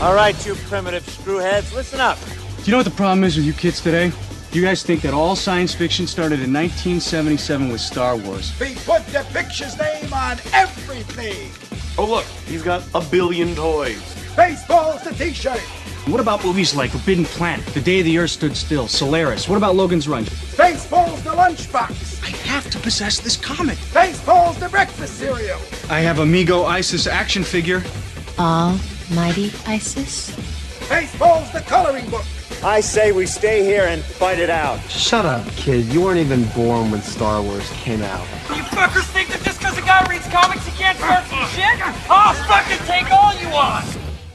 All right, you primitive screwheads, listen up. Do you know what the problem is with you kids today? You guys think that all science fiction started in 1977 with Star Wars. We put the picture's name on everything. Oh, look, he's got a billion toys. Baseball's the t-shirt. What about movies like Forbidden Planet, The Day the Earth Stood Still, Solaris? What about Logan's Run? Baseball's the lunchbox. I have to possess this comic. Baseball's the breakfast cereal. I have Amigo Isis action figure. Almighty Isis? Baseball's the coloring book. I say we stay here and fight it out. Shut up, kid. You weren't even born when Star Wars came out. You fuckers think that just because a guy reads comics he can't start some shit? I'll fucking take all you want!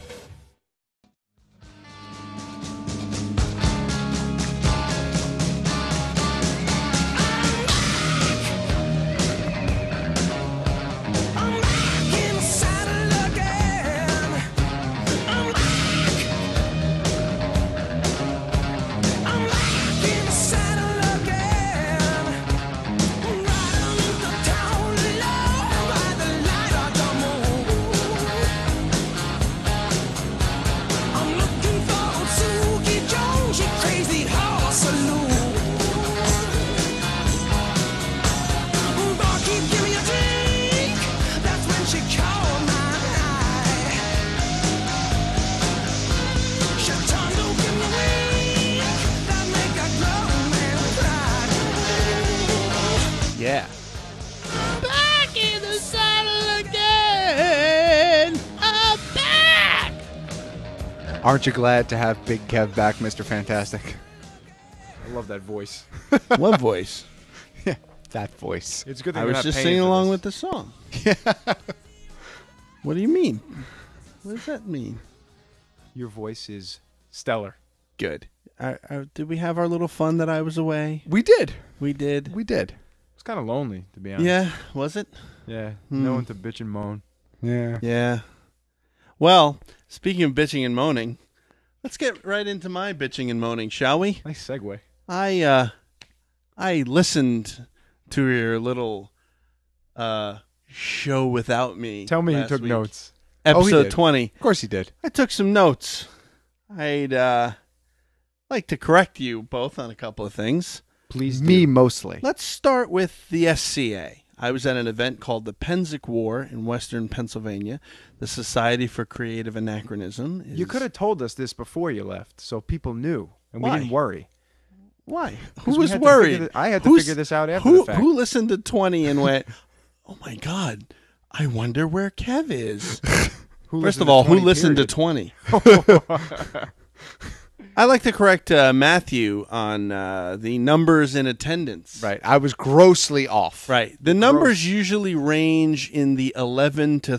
Yeah. Back in the saddle again. I'm back. Aren't you glad to have Big Kev back, Mr. Fantastic? I love that voice. What voice? Yeah, that voice. It's good that I you're was not just paying singing for along this. with the song. What do you mean? What does that mean? Your voice is stellar. Good. Did we have our little fun that I was away? We did. We did. We did. It's kind of lonely, to be honest. Yeah, was it? Yeah, no one to bitch and moan. Yeah. Yeah. Well, speaking of bitching and moaning, let's get right into my bitching and moaning, shall we? Nice segue. I listened to your little show without me. Tell me you last took week. notes. Episode 20. Of course he did. I took some notes. I'd like to correct you both on a couple of things. Please do. Me mostly. Let's start with the SCA. I was at an event called the Penzic War in Western Pennsylvania. The Society for Creative Anachronism. You could have told us this before you left, so people knew, and Why? we didn't worry. Why? 'Cause Who we was had to worried? figure I had to figure this out after the fact. Who listened to 20 and went, oh my God, I wonder where Kev is? First of all, who listened to 20? I like to correct Matthew on the numbers in attendance. Right. I was grossly off. Right. The numbers usually range in the 11 to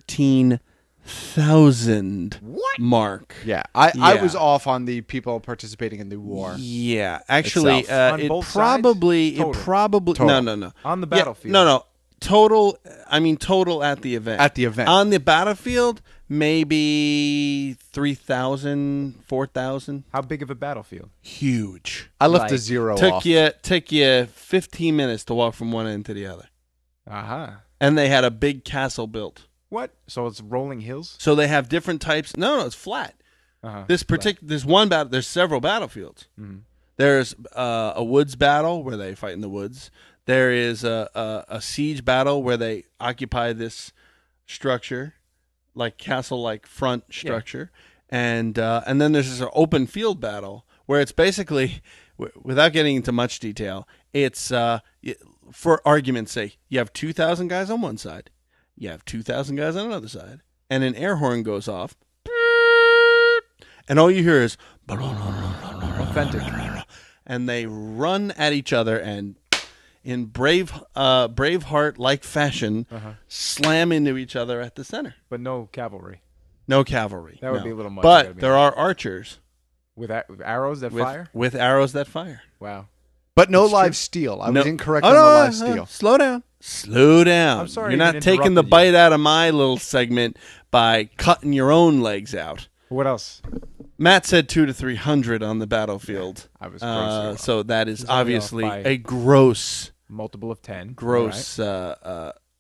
13,000 mark. Yeah. I Yeah. was off on the people participating in the war. Yeah. Actually, itself. On it both probably sides? no. On the Yeah, battlefield. no. Total at the event. At the event. On the battlefield, maybe 3,000, 4,000. How big of a battlefield? Huge. I left a zero off. Took you 15 minutes to walk from one end to the other. Aha. And they had a big castle built. What? So it's rolling hills? So they have different types. No, it's flat. Uh-huh. This one battle. There's several battlefields. Mhm. There's a woods battle where they fight in the woods. There is a siege battle where they occupy this structure, like castle-like front structure, and then there's this open field battle where it's basically, without getting into much detail, it's for argument's sake, you have 2,000 guys on one side, you have 2,000 guys on another side, and an air horn goes off, and all you hear is authentic, and they run at each other and in Braveheart-like fashion, slam into each other at the center. But no cavalry. No cavalry. That would no. be a little much. But there are archers. With arrows that fire? With arrows that fire. Wow. But no It's live true. steel. I No. was incorrect Oh, on no, the live steel. Slow down. Slow down. I'm sorry You're I not even taking the interrupted bite out of my little segment by cutting your own legs out. What else? Matt said 200 to 300 on the battlefield. I was grossly so that is He's only obviously off by a gross multiple of 10. Gross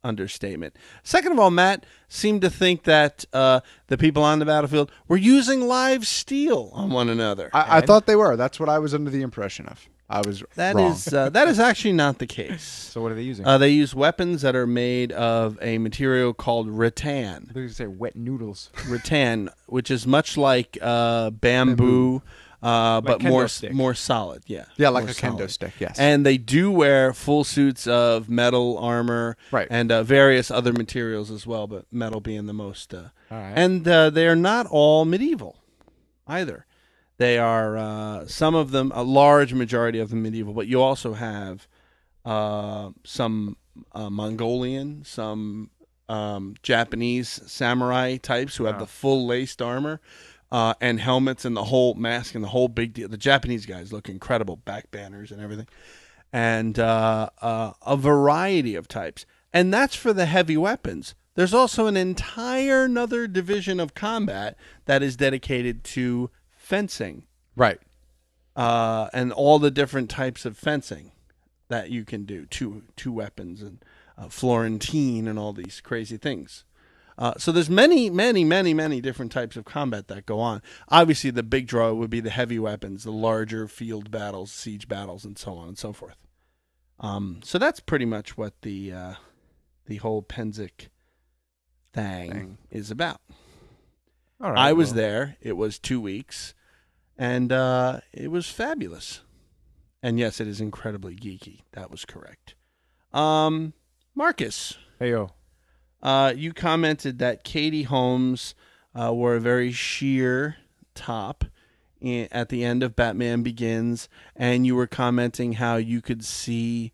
understatement. Second of all, Matt seemed to think that the people on the battlefield were using live steel on one another. I thought they were. That's what I was under the impression of. I was wrong. That is actually not the case. So what are they using? They use weapons that are made of a material called rattan. They're going to say wet noodles. Rattan, which is much like bamboo. But more solid, yeah. Yeah, like more a kendo solid. stick, yes. And they do wear full suits of metal armor, right, and various other materials as well, but metal being the most. All right. And they are not all medieval, either. They are some of them, a large majority of them medieval, but you also have some Mongolian, some Japanese samurai types who have the full laced armor. And helmets and the whole mask and the whole big deal. The Japanese guys look incredible, back banners and everything. And a variety of types. And that's for the heavy weapons. There's also an entire another division of combat that is dedicated to fencing. Right. And all the different types of fencing that you can do. Two weapons and Florentine and all these crazy things. So there's many different types of combat that go on. Obviously, the big draw would be the heavy weapons, the larger field battles, siege battles, and so on and so forth. So that's pretty much what the whole Pennsic thing is about. All right, I was there. It was 2 weeks, and it was fabulous. And yes, it is incredibly geeky. That was correct. Marcus. Hey-yo. You commented that Katie Holmes wore a very sheer top at the end of Batman Begins, and you were commenting how you could see,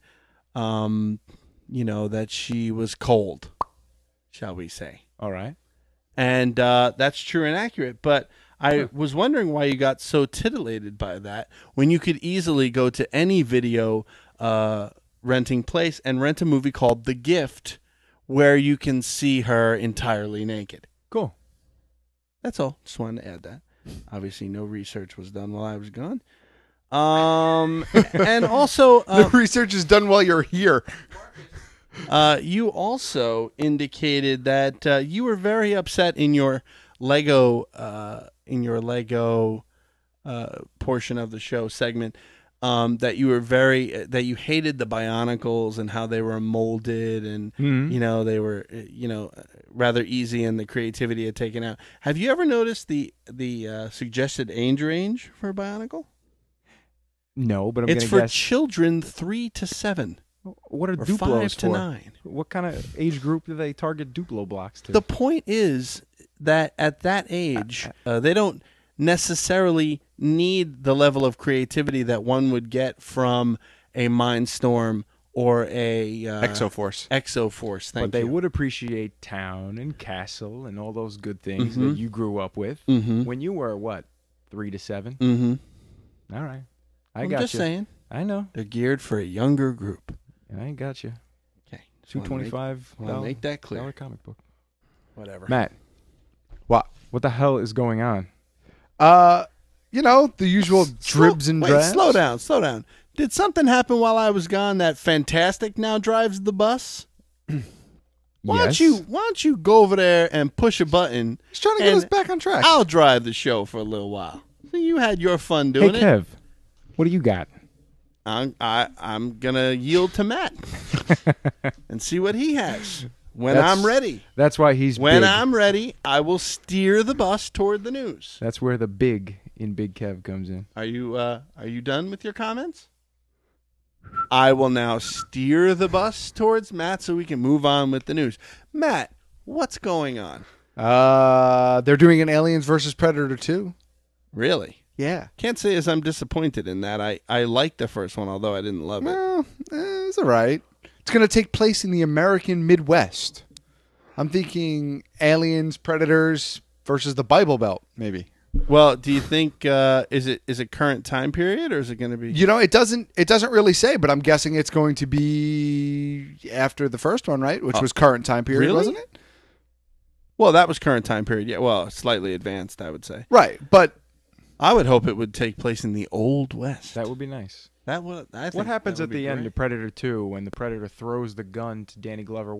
that she was cold, shall we say. All right. And that's true and accurate, but I was wondering why you got so titillated by that when you could easily go to any video renting place and rent a movie called The Gift, where you can see her entirely naked. Cool. That's all. Just wanted to add that. Obviously, no research was done while I was gone. And also... the research is done while you're here. You also indicated that you were very upset in your Lego portion of the show segment, that you were that you hated the Bionicles and how they were molded and they were rather easy and the creativity had taken out. Have you ever noticed the suggested age range for a Bionicle? No, but it's for children 3 to 7. What are or Duplos 5 to for? 9? What kind of age group do they target Duplo blocks to? The point is that at that age, they don't necessarily need the level of creativity that one would get from a Mindstorm or a Exoforce. Exoforce, but they would appreciate Town and Castle and all those good things that you grew up with when you were, what, 3 to 7? Mm-hmm. All right. I'm just saying. I know. They're geared for a younger group. I ain't got you. Okay. $225 make that clear. dollar comic book. Whatever. Matt. What? What the hell is going on? The usual dribs and drabs. Slow down. Did something happen while I was gone that Fantastic now drives the bus? Why don't you go over there and push a button? He's trying to get us back on track. I'll drive the show for a little while. So you had your fun doing Hey, Kev, what do you got? I'm gonna yield to Matt and see what he has when I'm ready. That's why he's when big. I'm ready. I will steer the bus toward the news. That's where the big in Big Kev comes in. Are you done with your comments? I will now steer the bus towards Matt so we can move on with the news. Matt, what's going on? They're doing an Aliens versus Predator 2. Really? Yeah. Can't say as I'm disappointed in that. I liked the first one, although I didn't love it. Well, it's all right. It's going to take place in the American Midwest. I'm thinking Aliens, Predators versus the Bible Belt, maybe. Well, do you think is it current time period or is it going to be? It doesn't really say, but I'm guessing it's going to be after the first one, right? Which was current time period, really? Wasn't it? Well, that was current time period. Yeah, well, slightly advanced, I would say. Right, but I would hope it would take place in the Old West. That would be nice. That would. I think what happens that at would be the end great. of Predator 2 when the Predator throws the gun to Danny Glover? What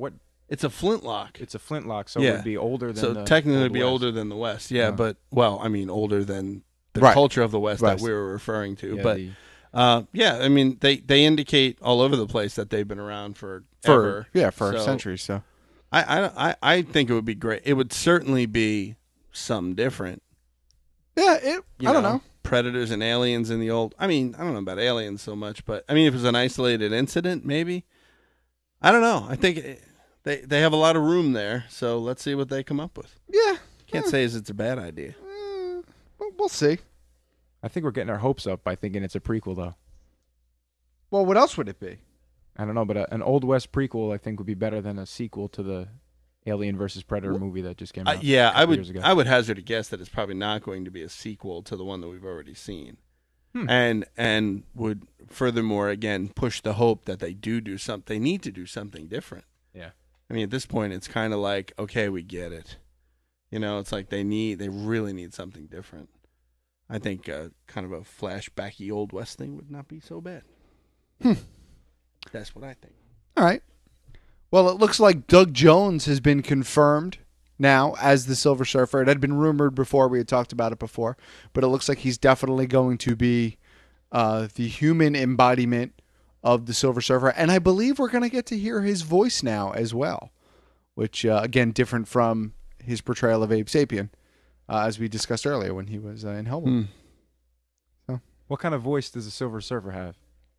It's a flintlock. It's a flintlock, so it would be older than So the technically Old it'd be West. older than the West. Yeah, but, I mean, older than the Right. culture of the West Right. that we were referring to. Yeah, but, the- I mean, they indicate all over the place that they've been around for centuries. So I think it would be great. It would certainly be something different. yeah, I don't know. Predators and aliens in the old. I mean, I don't know about aliens so much, but I mean, if it was an isolated incident, maybe. I don't know. I think they have a lot of room there, so let's see what they come up with. Yeah, Can't say it's a bad idea. we'll see. I think we're getting our hopes up by thinking it's a prequel, though. Well, what else would it be? I don't know, but an Old West prequel I think would be better than a sequel to the Alien versus Predator movie that just came out. Yeah, a couple years ago. I would hazard a guess that it's probably not going to be a sequel to the one that we've already seen, and would furthermore again push the hope that they do something. They need to do something different. Yeah, I mean, at this point, it's kind of like, okay, we get it. It's like they really need something different. I think kind of a flashbacky Old West thing would not be so bad. That's what I think. All right. Well, it looks like Doug Jones has been confirmed now as the Silver Surfer. It had been rumored before. We had talked about it before. But it looks like he's definitely going to be the human embodiment of the Silver Surfer. And I believe we're going to get to hear his voice now as well, which, again, different from his portrayal of Abe Sapien, as we discussed earlier when he was in Hellboy. So, what kind of voice does the Silver Surfer have?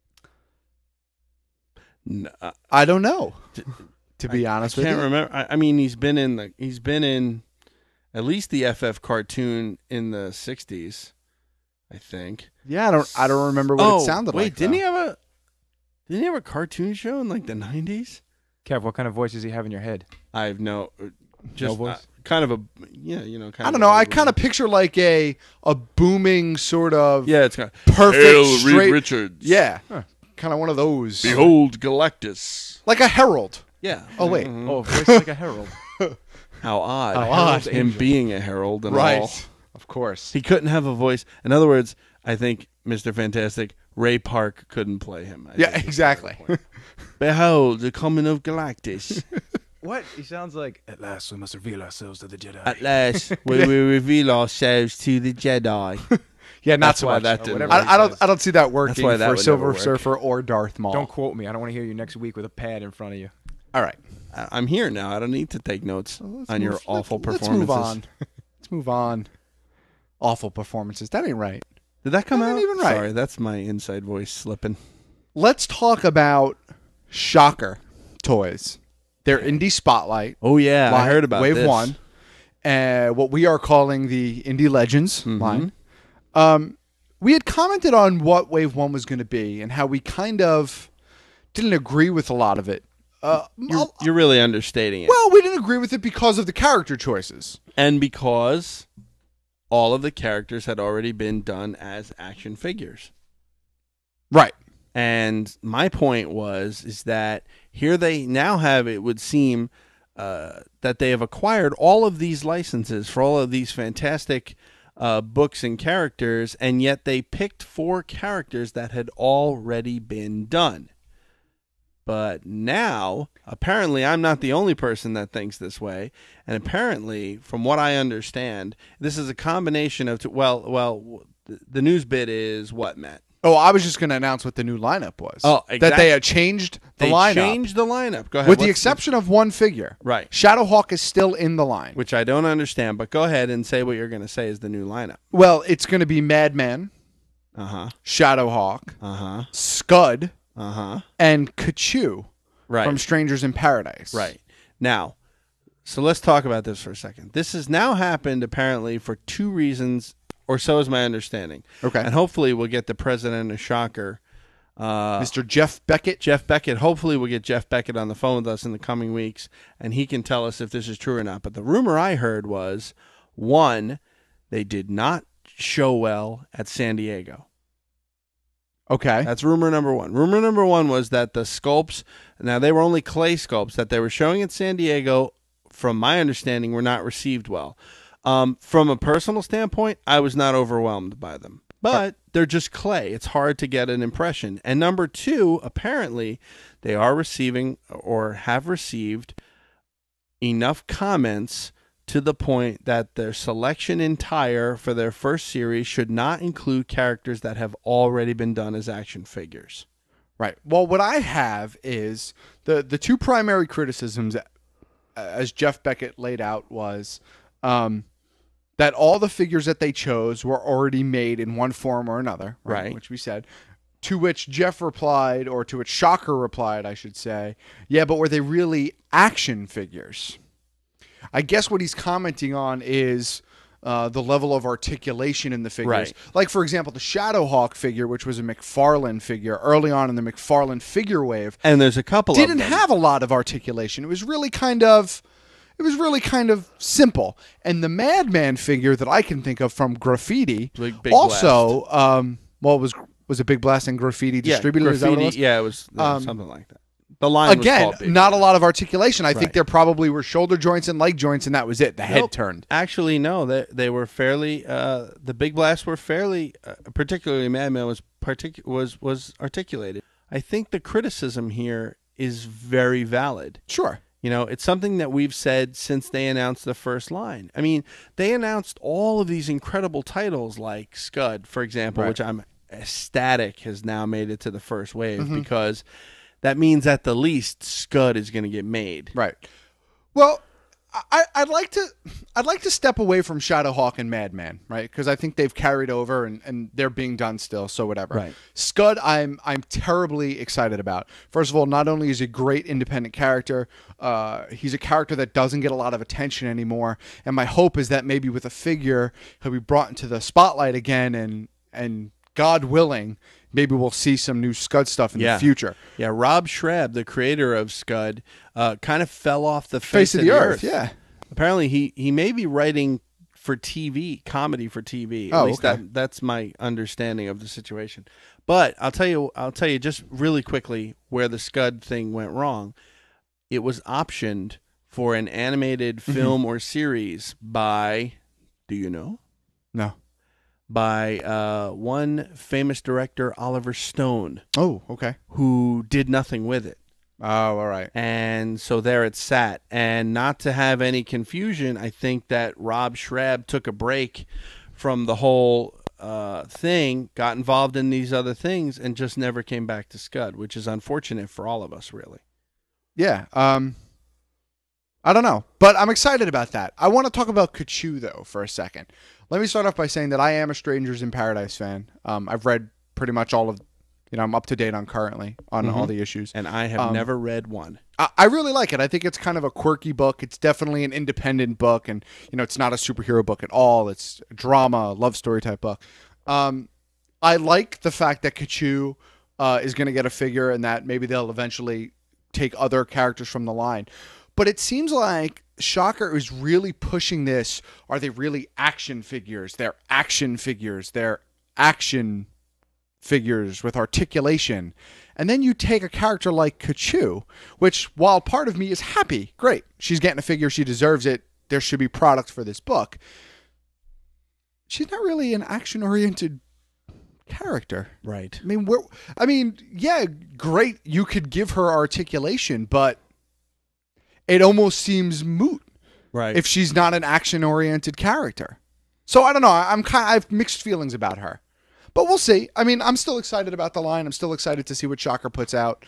I don't know. To be honest with you, I can't remember. I mean, he's been in at least the FF cartoon in the '60s, I think. Yeah, I don't remember what it sounded like. Wait, didn't he have a cartoon show in like the '90s? Kev, what kind of voice does he have in your head? I have just voice? kind of a I don't know. I kind of picture like a booming sort of it's kind of perfect Hail straight. Reed Richards. Yeah, kind of one of those. Behold Galactus. Like a herald. Yeah. Oh wait. Oh, voice like a herald. How odd. How odd. Him being a herald and Right. all. Of course. He couldn't have a voice. In other words, I think Mr. Fantastic, Ray Park couldn't play him. I Yeah, think is exactly. the point. Behold the coming of Galactus. What? He sounds like, at last we must reveal ourselves to the Jedi. At last, we will reveal ourselves to the Jedi. Yeah, not That's so why much. that didn't whatever work. I don't see that working why that for would Silver never work. Surfer or Darth Maul. Don't quote me. I don't want to hear you next week with a pad in front of you. All right. I'm here now. I don't need to take notes on your awful performances. Let's move on. Let's move on. Awful performances. That ain't right. Did that come That out? ain't even right. Sorry, that's my inside voice slipping. Let's talk about Shocker toys. Their indie spotlight. Oh yeah, I line, heard about Wave this. 1. What we are calling the Indie Legends line. We had commented on what Wave 1 was going to be and how we kind of didn't agree with a lot of it. You're really understating it. Well, we didn't agree with it because of the character choices. And because all of the characters had already been done as action figures. Right. And my point is that here they now have, it would seem, that they have acquired all of these licenses for all of these fantastic books and characters, and yet they picked 4 characters that had already been done. But now, apparently, I'm not the only person that thinks this way. And apparently, from what I understand, this is a combination of... the news bit is what, Matt? Oh, I was just going to announce what the new lineup was. Oh, That exactly. they had changed the They lineup. changed the lineup. Go ahead. With the What's exception of one figure. Right. Shadowhawk is still in the line. Which I don't understand, but go ahead and say what you're going to say is the new lineup. Well, it's going to be Madman, Uh-huh. Shadowhawk, Uh-huh. Scud, Uh-huh. and Kachu Right. from Strangers in Paradise. Right. Now, so let's talk about this for a second. This has now happened apparently for 2 reasons, or so is my understanding. Okay. And hopefully we'll get the president of Shocker, Mr. Jeff Beckett. Jeff Beckett. Hopefully we'll get Jeff Beckett on the phone with us in the coming weeks, and he can tell us if this is true or not. But the rumor I heard was, 1, they did not show well at San Diego. Okay. That's rumor number 1. Rumor number 1 was that the sculpts, now they were only clay sculpts that they were showing at San Diego, from my understanding, were not received well. From a personal standpoint, I was not overwhelmed by them. But they're just clay. It's hard to get an impression. And number 2, apparently, they are receiving or have received enough comments to the point that their selection entire for their first series should not include characters that have already been done as action figures. Right. Well, what I have is the two primary criticisms, as Jeff Beckett laid out, was that all the figures that they chose were already made in one form or another, right? Which we said. To which Jeff replied, or to which Shocker replied, I should say, yeah, but were they really action figures? I guess what he's commenting on is the level of articulation in the figures. Right. Like, for example, the Shadowhawk figure, which was a McFarlane figure early on in the McFarlane figure wave. And there's a couple didn't of them. have a lot of articulation. It was really kind of simple. And the Madman figure that I can think of from Graffiti Big also, was a Big Blast and Graffiti distributor. Yeah, Is that what it was? Yeah, it was something like that. The line again, was called Big not Blast. a lot of articulation. I think Right. there probably were shoulder joints and leg joints, and that was it. The head turned. Actually, no. They were fairly. The Big Blasts were fairly. Particularly, Madman was articulated. I think the criticism here is very valid. Sure. You know, it's something that we've said since they announced the first line. I mean, they announced all of these incredible titles like Scud, for example, Right. which I'm ecstatic has now made it to the first wave Mhm. because that means at the least Scud is going to get made. Right. Well, I'd like to step away from Shadowhawk and Madman, right? Because I think they've carried over and they're being done still. So whatever. Right. Scud, I'm terribly excited about. First of all, not only is he a great independent character, he's a character that doesn't get a lot of attention anymore. And my hope is that maybe with a figure, he'll be brought into the spotlight again, and God willing, maybe we'll see some new Scud stuff in the future. Yeah, Rob Schrab, the creator of Scud, kind of fell off the Face of the earth. Yeah. Apparently, he may be writing for TV, comedy for TV. At least that's my understanding of the situation. But I'll tell you just really quickly where the Scud thing went wrong. It was optioned for an animated film or series by, do you know? No. By one famous director, Oliver Stone. Oh, okay. Who did nothing with it. Oh, all right. And so there it sat. And not to have any confusion, I think that Rob Schrab took a break from the whole thing, got involved in these other things, and just never came back to Scud, which is unfortunate for all of us, really. Yeah. I don't know, but I'm excited about that. I want to talk about Kachu, though, for a second. Let me start off by saying that I am a Strangers in Paradise fan. I've read pretty much all of, I'm up to date on currently on all the issues. And I have never read one. I really like it. I think it's kind of a quirky book. It's definitely an independent book, and, it's not a superhero book at all. It's a drama, love story type book. I like the fact that Kachu is going to get a figure and that maybe they'll eventually take other characters from the line. But it seems like Shocker is really pushing this. Are they really action figures? They're action figures. They're action figures with articulation. And then you take a character like Kachu, which, while part of me is happy, great, she's getting a figure, she deserves it, there should be product for this book. She's not really an action-oriented character. Right. I mean, yeah, great, you could give her articulation, but it almost seems moot, right, if she's not an action-oriented character. So I don't know. I have mixed feelings about her, but we'll see. I mean, I'm still excited about the line. I'm still excited to see what Shocker puts out.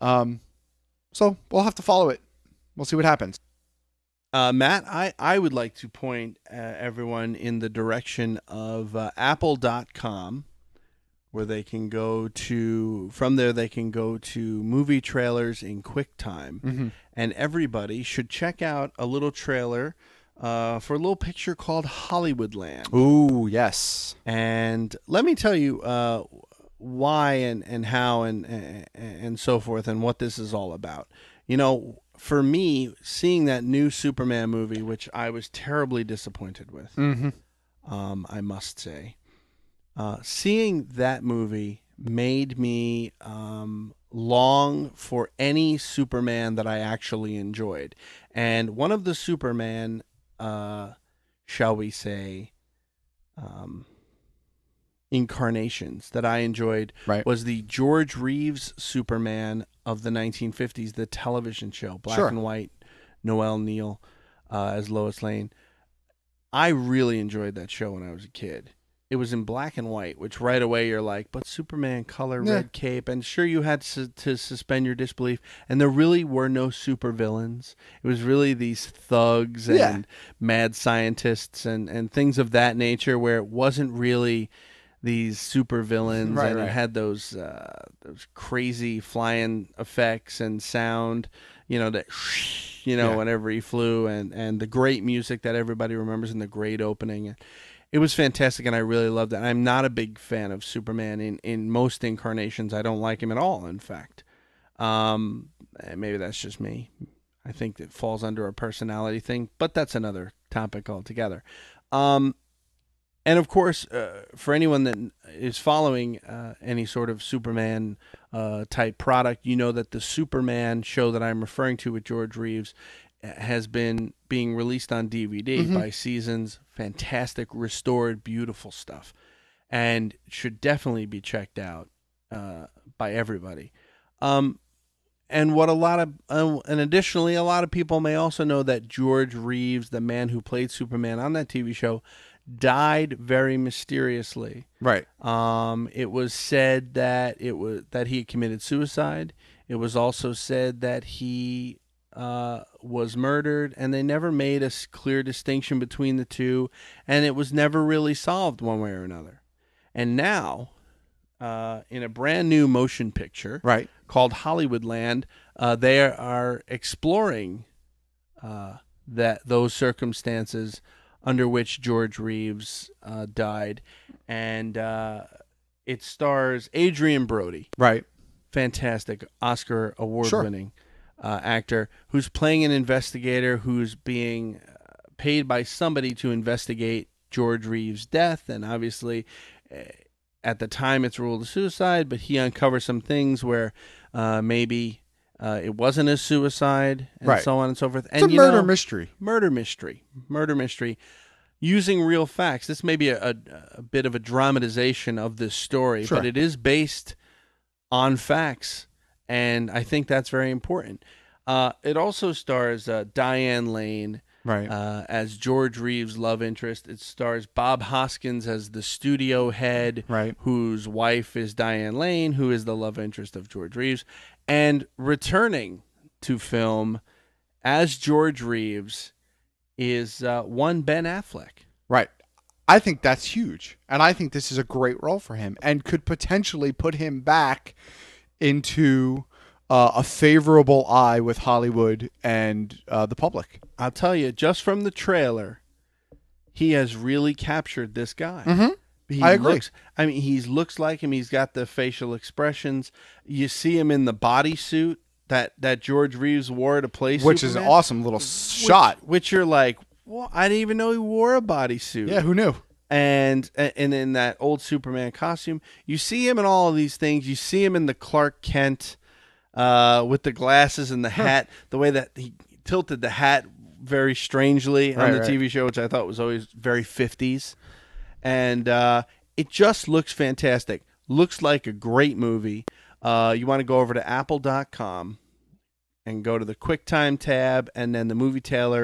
So we'll have to follow it. We'll see what happens. Matt, I would like to point everyone in the direction of Apple.com, where they can go to, from there they can go to movie trailers in QuickTime. Mm-hmm. And everybody should check out a little trailer for a little picture called Hollywoodland. Ooh, yes. And let me tell you why and how and so forth and what this is all about. For me, seeing that new Superman movie, which I was terribly disappointed with, I must say, seeing that movie made me long for any Superman that I actually enjoyed. And one of the Superman, shall we say, incarnations that I enjoyed was the George Reeves Superman of the 1950s, the television show, black and white, Noelle Neal as Lois Lane. I really enjoyed that show when I was a kid. It was in black and white, which right away you're like, but Superman, color, red cape. And sure, you had to suspend your disbelief. And there really were no supervillains. It was really these thugs and mad scientists and things of that nature, where it wasn't really these supervillains. Right, and right. it had those crazy flying effects and sound, that whenever he flew, and the great music that everybody remembers, and the great opening. It was fantastic, and I really loved it. I'm not a big fan of Superman in most incarnations. I don't like him at all, in fact. Maybe that's just me. I think it falls under a personality thing, but that's another topic altogether. And, of course, for anyone that is following any sort of Superman type product, you know that the Superman show that I'm referring to with George Reeves has been being released on DVD by Seasons. Fantastic, restored, beautiful stuff, and should definitely be checked out by everybody. And what and additionally, a lot of people may also know that George Reeves, the man who played Superman on that TV show, died very mysteriously. Right. It was said that he had committed suicide. It was also said that he was murdered, and they never made a clear distinction between the two, and it was never really solved one way or another. And now, in a brand new motion picture called Hollywoodland, they are exploring those circumstances under which George Reeves died, and it stars Adrian Brody. Right. Fantastic, Oscar award-winning actor who's playing an investigator who's being paid by somebody to investigate George Reeves' death. And obviously, at the time, it's ruled a suicide, but he uncovers some things where maybe it wasn't a suicide, and so on and so forth. It's a murder mystery. Murder mystery. Using real facts. This may be a bit of a dramatization of this story, but it is based on facts. And I think that's very important. It also stars Diane Lane as George Reeves' love interest. It stars Bob Hoskins as the studio head, whose wife is Diane Lane, who is the love interest of George Reeves. And returning to film as George Reeves is one Ben Affleck. Right. I think that's huge. And I think this is a great role for him and could potentially put him back into a favorable eye with Hollywood and the public. I'll tell you, just from the trailer, he has really captured this guy. I agree. He looks like him. He's got the facial expressions. You see him in the bodysuit that George Reeves wore to play Superman. Which is an awesome little shot. Which you're like, well, I didn't even know he wore a bodysuit. Yeah, who knew? And in that old Superman costume, you see him in all of these things. You see him in the Clark Kent with the glasses and the hat, the way that he tilted the hat very strangely on the TV show, which I thought was always very 50s. And it just looks fantastic. Looks like a great movie. You want to go over to apple.com and go to the QuickTime tab and then the movie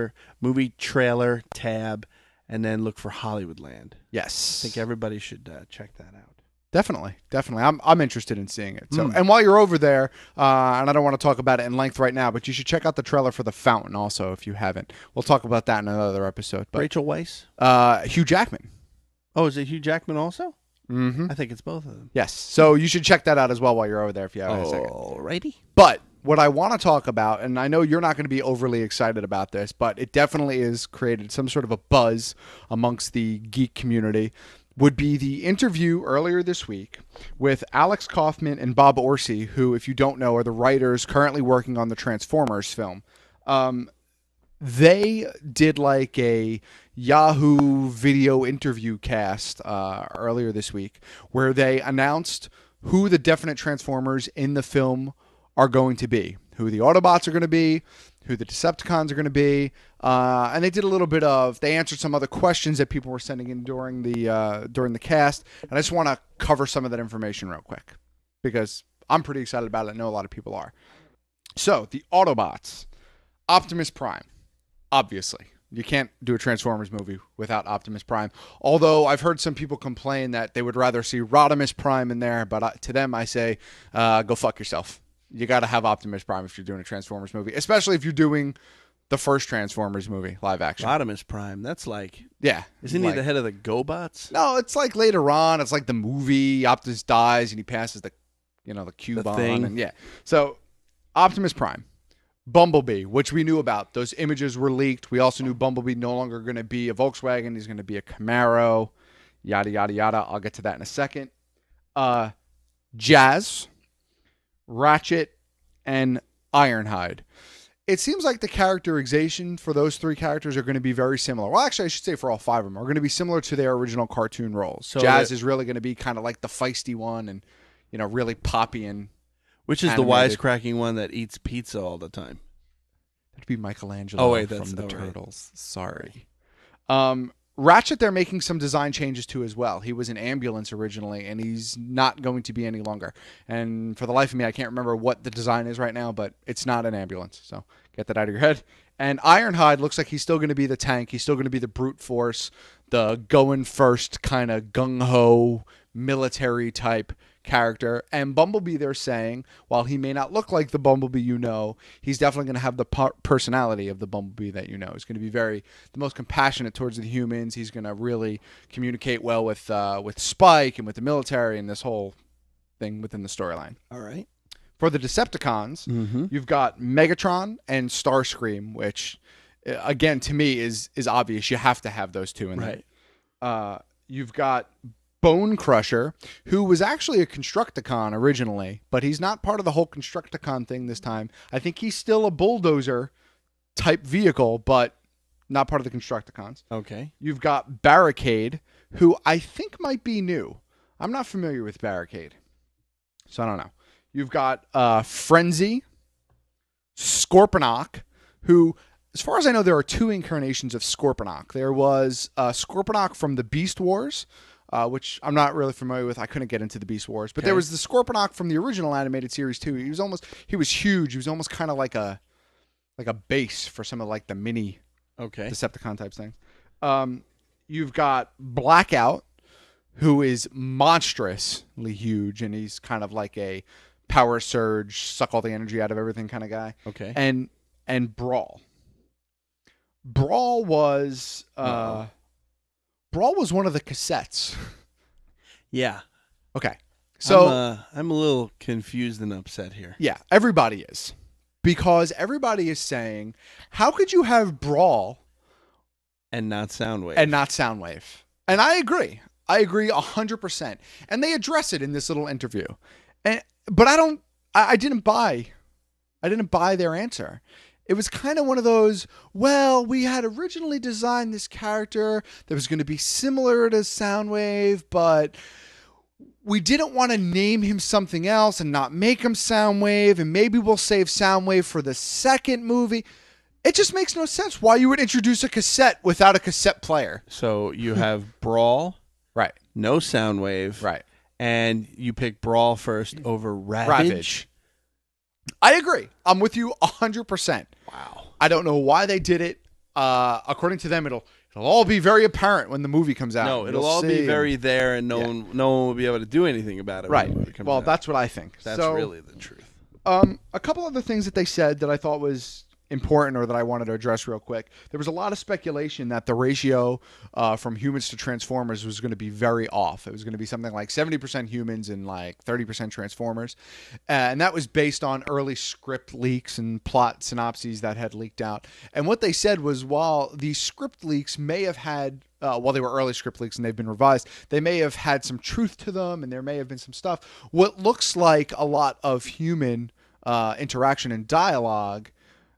trailer tab. And then look for Hollywoodland. Yes. I think everybody should check that out. Definitely. I'm interested in seeing it. So, and while you're over there, and I don't want to talk about it in length right now, but you should check out the trailer for The Fountain also if you haven't. We'll talk about that in another episode. But, Rachel Weisz? Hugh Jackman. Oh, is it Hugh Jackman also? Mm-hmm. I think it's both of them. Yes. So you should check that out as well while you're over there if you have a second. Alrighty. But what I want to talk about, and I know you're not going to be overly excited about this, but it definitely has created some sort of a buzz amongst the geek community, would be the interview earlier this week with Alex Kaufman and Bob Orci, who, if you don't know, are the writers currently working on the Transformers film. They did like a Yahoo video interview cast earlier this week where they announced who the definite Transformers in the film are going to be, who the Autobots are going to be, who the Decepticons are going to be, and they did a little bit of. They answered some other questions that people were sending in during the cast, and I just want to cover some of that information real quick because I'm pretty excited about it. I know a lot of people are. So the Autobots, Optimus Prime, obviously. You can't do a Transformers movie without Optimus Prime. Although I've heard some people complain that they would rather see Rodimus Prime in there, but to them I say, go fuck yourself. You got to have Optimus Prime if you're doing a Transformers movie, especially if you're doing the first Transformers movie, live action. Rodimus Prime, that's like... Yeah. Isn't he the head of the GoBots? No, it's like later on. It's like the movie, Optimus dies and he passes the cube on. thing. And yeah. So, Optimus Prime. Bumblebee, which we knew about. Those images were leaked. We also knew Bumblebee no longer going to be a Volkswagen. He's going to be a Camaro. Yada, yada, yada. I'll get to that in a second. Jazz, Ratchet, and Ironhide. It seems like the characterization for those three characters are going to be very similar. Well, actually, I should say for all five of them are going to be similar to their original cartoon roles. So Jazz is really going to be kind of like the feisty one and, really poppy and which is animated. The wisecracking one that eats pizza all the time? That'd be Michelangelo from the Turtles. Right. Sorry. Ratchet, they're making some design changes to as well. He was an ambulance originally, and he's not going to be any longer. And for the life of me, I can't remember what the design is right now, but it's not an ambulance. So get that out of your head. And Ironhide looks like he's still going to be the tank. He's still going to be the brute force, the going first kind of gung-ho military type character. And Bumblebee, they're saying, while he may not look like the Bumblebee he's definitely going to have the personality of the Bumblebee that you know. He's going to be the most compassionate towards the humans. He's going to really communicate well with Spike and with the military and this whole thing within the storyline. All right. For the Decepticons, you've got Megatron and Starscream, which, again, to me is obvious. You have to have those two in there. Right. You've got Bone Crusher, who was actually a Constructicon originally, but he's not part of the whole Constructicon thing this time. I think he's still a bulldozer type vehicle, but not part of the Constructicons. Okay. You've got Barricade, who I think might be new. I'm not familiar with Barricade, so I don't know. You've got Frenzy, Scorponok, who, as far as I know, there are two incarnations of Scorponok. There was Scorponok from the Beast Wars, which I'm not really familiar with. I couldn't get into the Beast Wars. But there was the Scorponok from the original animated series, too. He was huge. He was almost kind of like a base for some of like the mini Decepticon type things. You've got Blackout, who is monstrously huge, and he's kind of like a power surge, suck all the energy out of everything kind of guy. Okay. And Brawl. Brawl was one of the cassettes. Yeah. Okay. So I'm a little confused and upset here. Yeah, everybody is. Because everybody is saying, how could you have Brawl and not Soundwave? And I agree. I agree 100%. And they address it in this little interview. But I didn't buy their answer. It was kind of one of those, well, we had originally designed this character that was going to be similar to Soundwave, but we didn't want to name him something else and not make him Soundwave, and maybe we'll save Soundwave for the second movie. It just makes no sense why you would introduce a cassette without a cassette player. So you have Brawl, right? No Soundwave, right? And you pick Brawl first over Ravage. I agree. I'm with you 100%. Wow. I don't know why they did it. According to them, it'll all be very apparent when the movie comes out. No, it'll all be very there, and no one will be able to do anything about it. Right. When the movie comes well, out. that's what I think. That's really the truth. A couple other things that they said that I thought was important or that I wanted to address real quick. There was a lot of speculation that the ratio from humans to Transformers was going to be very off. It was going to be something like 70% humans and like 30% Transformers. And that was based on early script leaks and plot synopses that had leaked out. And what they said was while these script leaks may have had, while they were early script leaks and they've been revised, they may have had some truth to them and there may have been some stuff. What looks like a lot of human interaction and dialogue,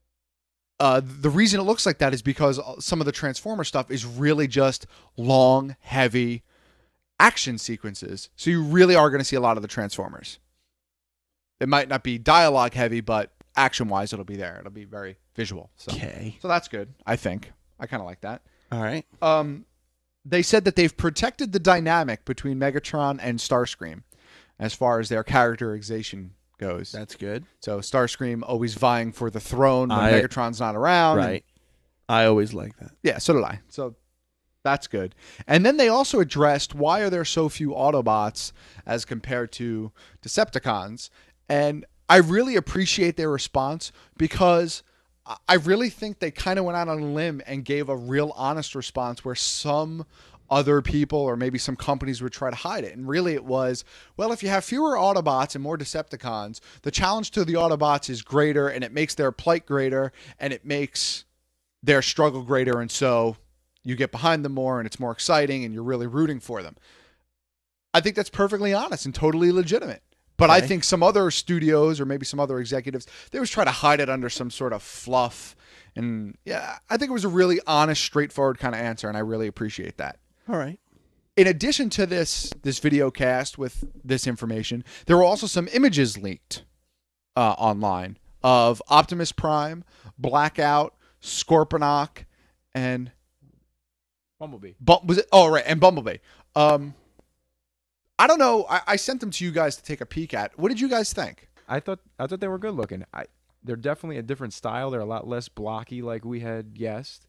the reason it looks like that is because some of the Transformer stuff is really just long, heavy action sequences. So you really are going to see a lot of the Transformers. It might not be dialogue heavy, but action-wise, it'll be there. It'll be very visual. So that's good, I think. I kind of like that. All right. They said that they've protected the dynamic between Megatron and Starscream as far as their characterization goes. That's good. So Starscream always vying for the throne when Megatron's not around. Right. I always like that. Yeah, so did I. So that's good. And then they also addressed why are there so few Autobots as compared to Decepticons. And I really appreciate their response because I really think they kind of went out on a limb and gave a real honest response where some other people or maybe some companies would try to hide it. And really it was, well, if you have fewer Autobots and more Decepticons, the challenge to the Autobots is greater and it makes their plight greater and it makes their struggle greater. And so you get behind them more and it's more exciting and you're really rooting for them. I think that's perfectly honest and totally legitimate. But I think some other studios or maybe some other executives, they always try to hide it under some sort of fluff. And yeah, I think it was a really honest, straightforward kind of answer, and I really appreciate that. All right. In addition to this video cast with this information, there were also some images leaked online of Optimus Prime, Blackout, Scorponok, and Bumblebee. And Bumblebee. I don't know. I sent them to you guys to take a peek at. What did you guys think? I thought they were good looking. They're definitely a different style. They're a lot less blocky, like we had guessed.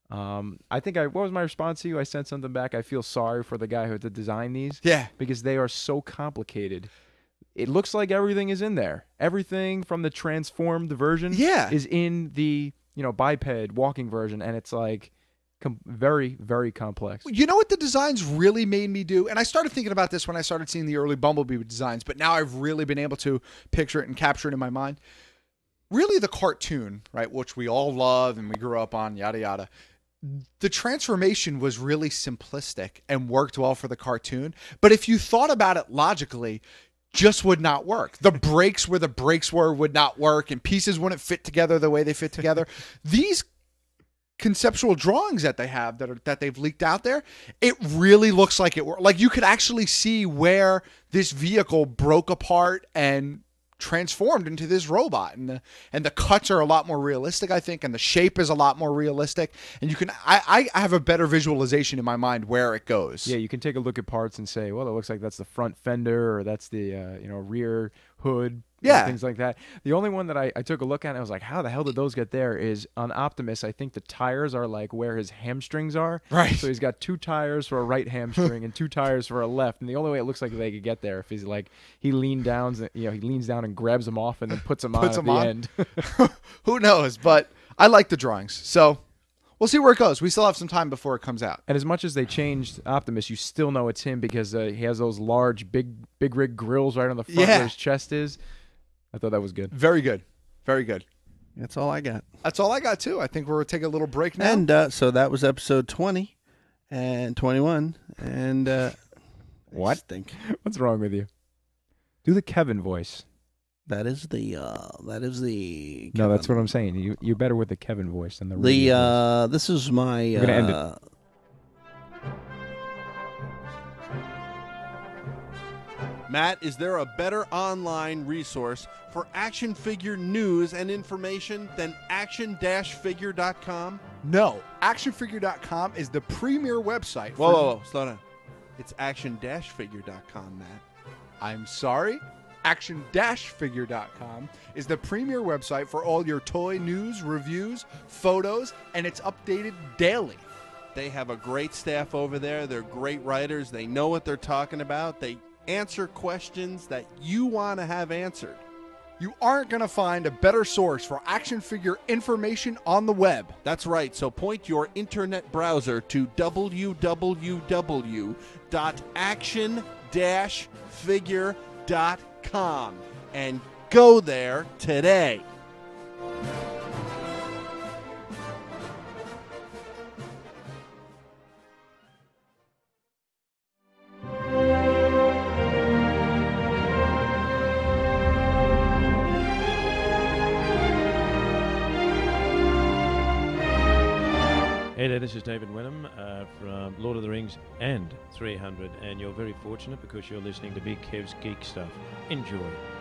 I think what was my response to you? I sent something back. I feel sorry for the guy who had to design these. Yeah. Because they are so complicated. It looks like everything is in there. Everything from the transformed version is in the biped walking version, and it's like very, very complex. You know what the designs really made me do? And I started thinking about this when I started seeing the early Bumblebee designs, but now I've really been able to picture it and capture it in my mind. Really the cartoon, right, which we all love and we grew up on, yada, yada. The transformation was really simplistic and worked well for the cartoon. But if you thought about it logically, just would not work. The breaks where the breaks would not work and pieces wouldn't fit together the way they fit together. These conceptual drawings that they have that they've leaked out there, it really looks like it worked. Like you could actually see where this vehicle broke apart and transformed into this robot, and the cuts are a lot more realistic, I think, and the shape is a lot more realistic, and you can I have a better visualization in my mind where it goes. Yeah, you can take a look at parts and say, well, it looks like that's the front fender or that's the rear hood. Yeah. Things like that. The only one that I took a look at and I was like, how the hell did those get there? Is on Optimus, I think the tires are like where his hamstrings are. Right. So he's got 2 tires for a right hamstring and 2 tires for a left. And the only way it looks like they could get there if he's like he leans down and grabs them off and then puts them on at the end. Who knows? But I like the drawings. So we'll see where it goes. We still have some time before it comes out. And as much as they changed Optimus, you still know it's him because he has those large, big rig grills right on the front where his chest is. I thought that was good. Very good. Very good. That's all I got. That's all I got, too. I think we're going to take a little break now. And so that was episode 20 and 21. And what? Stink. What's wrong with you? Do the Kevin voice. That is the Kevin. No, that's what I'm saying. You're better with the Kevin voice than the radio voice. This is my We're gonna end it. Matt, is there a better online resource for action figure news and information than action-figure.com? No. Actionfigure.com is the premier website. Whoa, slow down. It's action-figure.com, Matt. I'm sorry? Action-figure.com is the premier website for all your toy news, reviews, photos, and it's updated daily. They have a great staff over there. They're great writers. They know what they're talking about. They answer questions that you want to have answered. You aren't going to find a better source for action figure information on the web. That's right. So point your internet browser to www.action-figure.com and go there today. Hey there, this is David Wenham from Lord of the Rings and 300, and you're very fortunate because you're listening to Big Kev's Geek Stuff. Enjoy.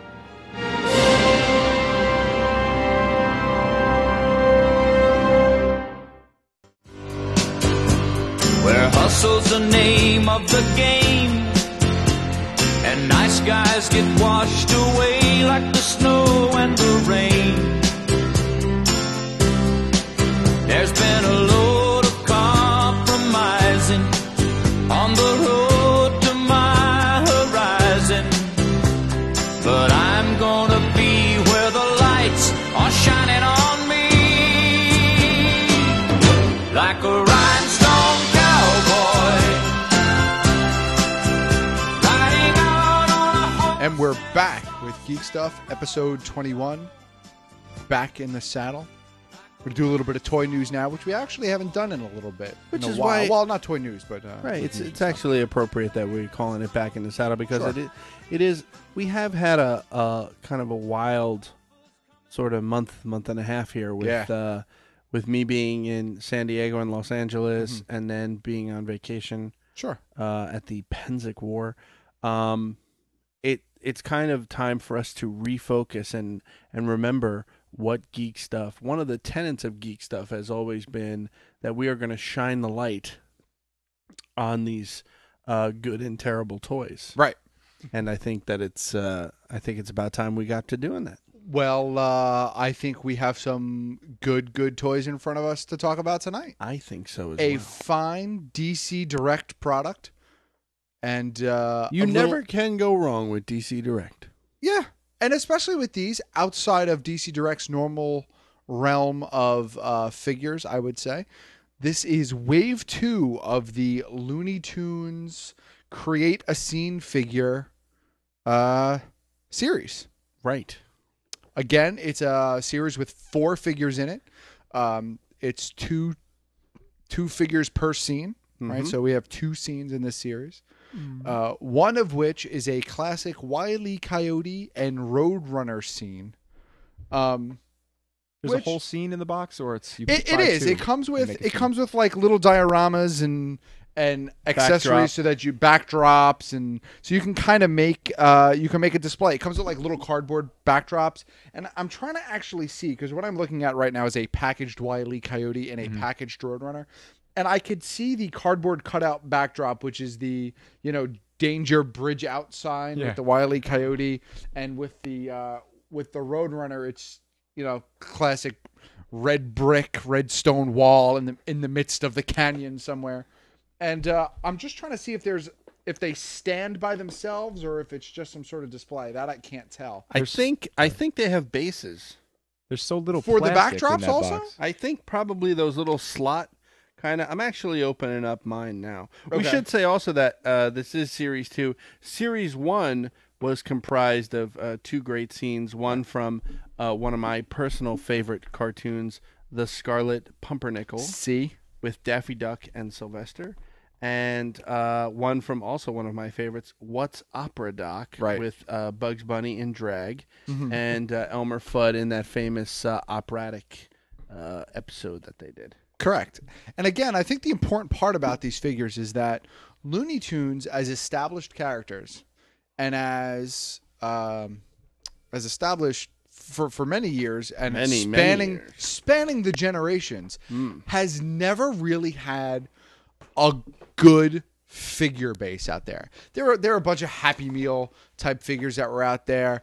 Where hustle's the name of the game, and nice guys get washed away like the snow and the rain. There's been a load of compromising on the road to my horizon, but I'm gonna be where the lights are shining on me like a rhinestone cowboy riding out on a horse. And we're back with Geek Stuff, episode 21. Back in the saddle. We're going to do a little bit of toy news now, which we actually haven't done in a little bit. Which in a is while. why- Well, not toy news, but... Right, geek news it's and actually appropriate that we're calling it Back in the Saddle because Sure. it is. We have had a kind of a wild sort of month and a half here with me being in San Diego and Los Angeles, and then being on vacation. Sure. At the Penzic War, it's kind of time for us to refocus and remember what Geek Stuff. One of the tenets of Geek Stuff has always been that we are going to shine the light on these good and terrible toys. Right. And I think that it's about time we got to doing that. Well, I think we have some good toys in front of us to talk about tonight. I think so as A well. fine DC Direct product. And You never can go wrong with DC Direct. Yeah. And especially with these, outside of DC Direct's normal realm of figures, I would say. This is Wave 2 of the Looney Tunes Create a Scene figure series. Right. Again, it's a series with 4 figures in it. It's two figures per scene, right? Mhm. So we have 2 scenes in this series. One of which is a classic Wile E. Coyote and Roadrunner scene. There's a whole scene in the box, or it's you It buy is. two It comes and with make a scene? like little dioramas and accessories Backdrop. so that you backdrops, and so you can kind of make a display. It comes with like little cardboard backdrops, and I'm trying to actually see, because what I'm looking at right now is a packaged Wile E. Coyote and a packaged Roadrunner, and I could see the cardboard cutout backdrop, which is the danger bridge out sign Yeah. with the Wile E. Coyote, and with the Roadrunner, it's classic red brick, red stone wall in the midst of the canyon somewhere. And I'm just trying to see if they stand by themselves or if it's just some sort of display. That I can't tell. I think they have bases. There's so little For the plastic in backdrops that also? box. I think probably those little slot kind of. I'm actually opening up mine now. We Okay. should say also that this is Series 2. Series 1 was comprised of 2 great scenes. One from one of my personal favorite cartoons, The Scarlet Pumpernickel. See? With Daffy Duck and Sylvester. And one from also one of my favorites, What's Opera Doc, Right. with Bugs Bunny in drag, Mhm. and Elmer Fudd in that famous operatic episode that they did. Correct. And again, I think the important part about these figures is that Looney Tunes, as established characters, and as established for many years, and Many years. spanning the generations, has never really had a good figure base out there. There are a bunch of Happy Meal type figures that were out there.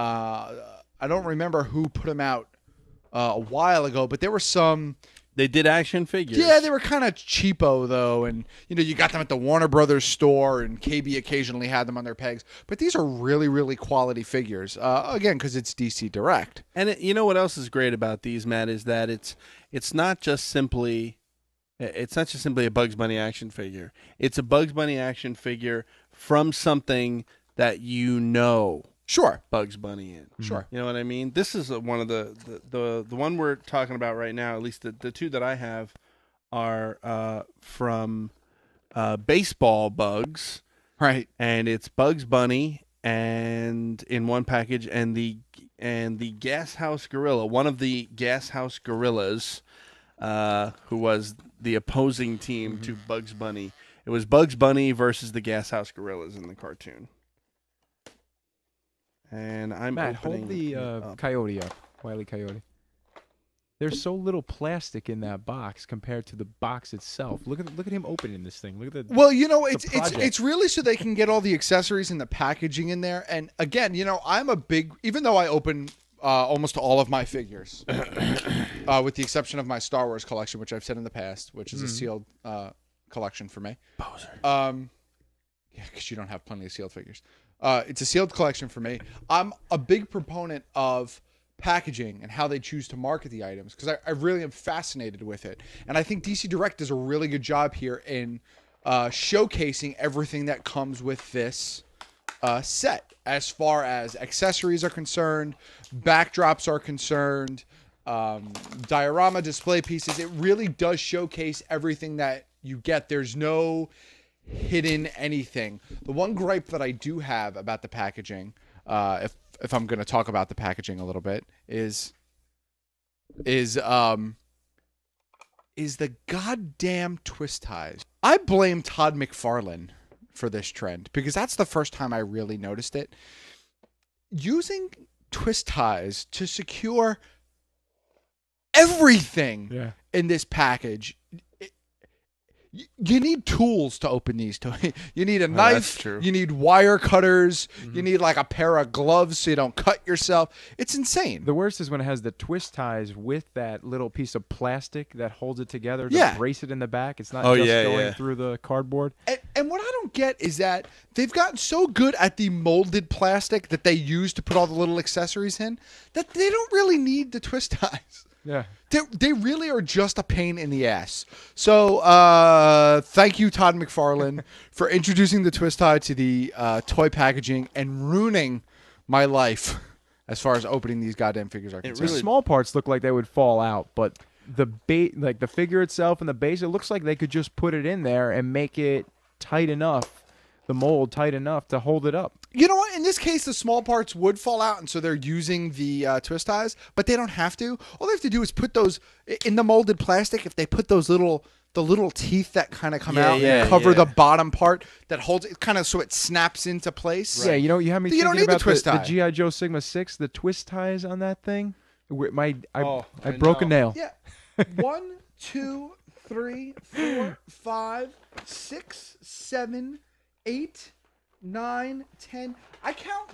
I don't remember who put them out a while ago, but there were some. They did action figures. Yeah, they were kind of cheapo though, and you got them at the Warner Brothers store, and KB occasionally had them on their pegs. But these are really, really quality figures. Again, because it's DC Direct. And you know what else is great about these, Matt, is that it's not just simply a Bugs Bunny action figure. It's a Bugs Bunny action figure from something that Sure. Bugs Bunny in. Sure. You know what I mean? This is one of the one we're talking about right now. At least the 2 that I have are from Baseball Bugs. Right. And it's Bugs Bunny and in one package and the Gas House Gorilla, one of the Gas House Gorillas, who was the opposing team to Bugs Bunny. It was Bugs Bunny versus the Gas House Gorillas in the cartoon. And I'm Matt, opening hold the it up. Coyote up, Wile E. Coyote. There's so little plastic in that box compared to the box itself. Look at him opening this thing. Look at the Well, the project. it's really so they can get all the accessories and the packaging in there. And again, I'm a big, even though I open almost all of my figures, with the exception of my Star Wars collection, which I've said in the past, which is a sealed collection for me. Poser. Yeah, because you don't have plenty of sealed figures. It's a sealed collection for me. I'm a big proponent of packaging and how they choose to market the items because I really am fascinated with it. And I think DC Direct does a really good job here in showcasing everything that comes with this set as far as accessories are concerned, backdrops are concerned, diorama display pieces. It really does showcase everything that you get. There's no hidden anything. The one gripe that I do have about the packaging, if I'm going to talk about the packaging a little bit, is the goddamn twist ties. I blame Todd McFarlane for this trend because that's the first time I really noticed it. Using twist ties to secure everything in this package. You need tools to open these. You need a knife. You need wire cutters. You need like a pair of gloves so you don't cut yourself. It's insane. The worst is when it has the twist ties with that little piece of plastic that holds it together to brace it in the back. It's not just going through the cardboard. And what I don't get is that they've gotten so good at the molded plastic that they use to put all the little accessories in that they don't really need the twist ties. Yeah. They really are just a pain in the ass. So thank you, Todd McFarlane, for introducing the twist tie to the toy packaging and ruining my life as far as opening these goddamn figures are concerned. The small parts look like they would fall out, but the like the figure itself and the base, it looks like they could just put it in there and make it tight enough, the mold tight enough to hold it up. You know what? In this case, the small parts would fall out, and so they're using the twist ties, but they don't have to. All they have to do is put those in the molded plastic. If they put those the little teeth that kind of come out and cover the bottom part that holds it, kind of so it snaps into place. Right. Yeah, you have me thinking about the G.I. Joe Sigma 6, the twist ties on that thing. I broke a nail. Yeah. 1, 2, 3, 4, 5, 6, 7, 8, 9, 10. I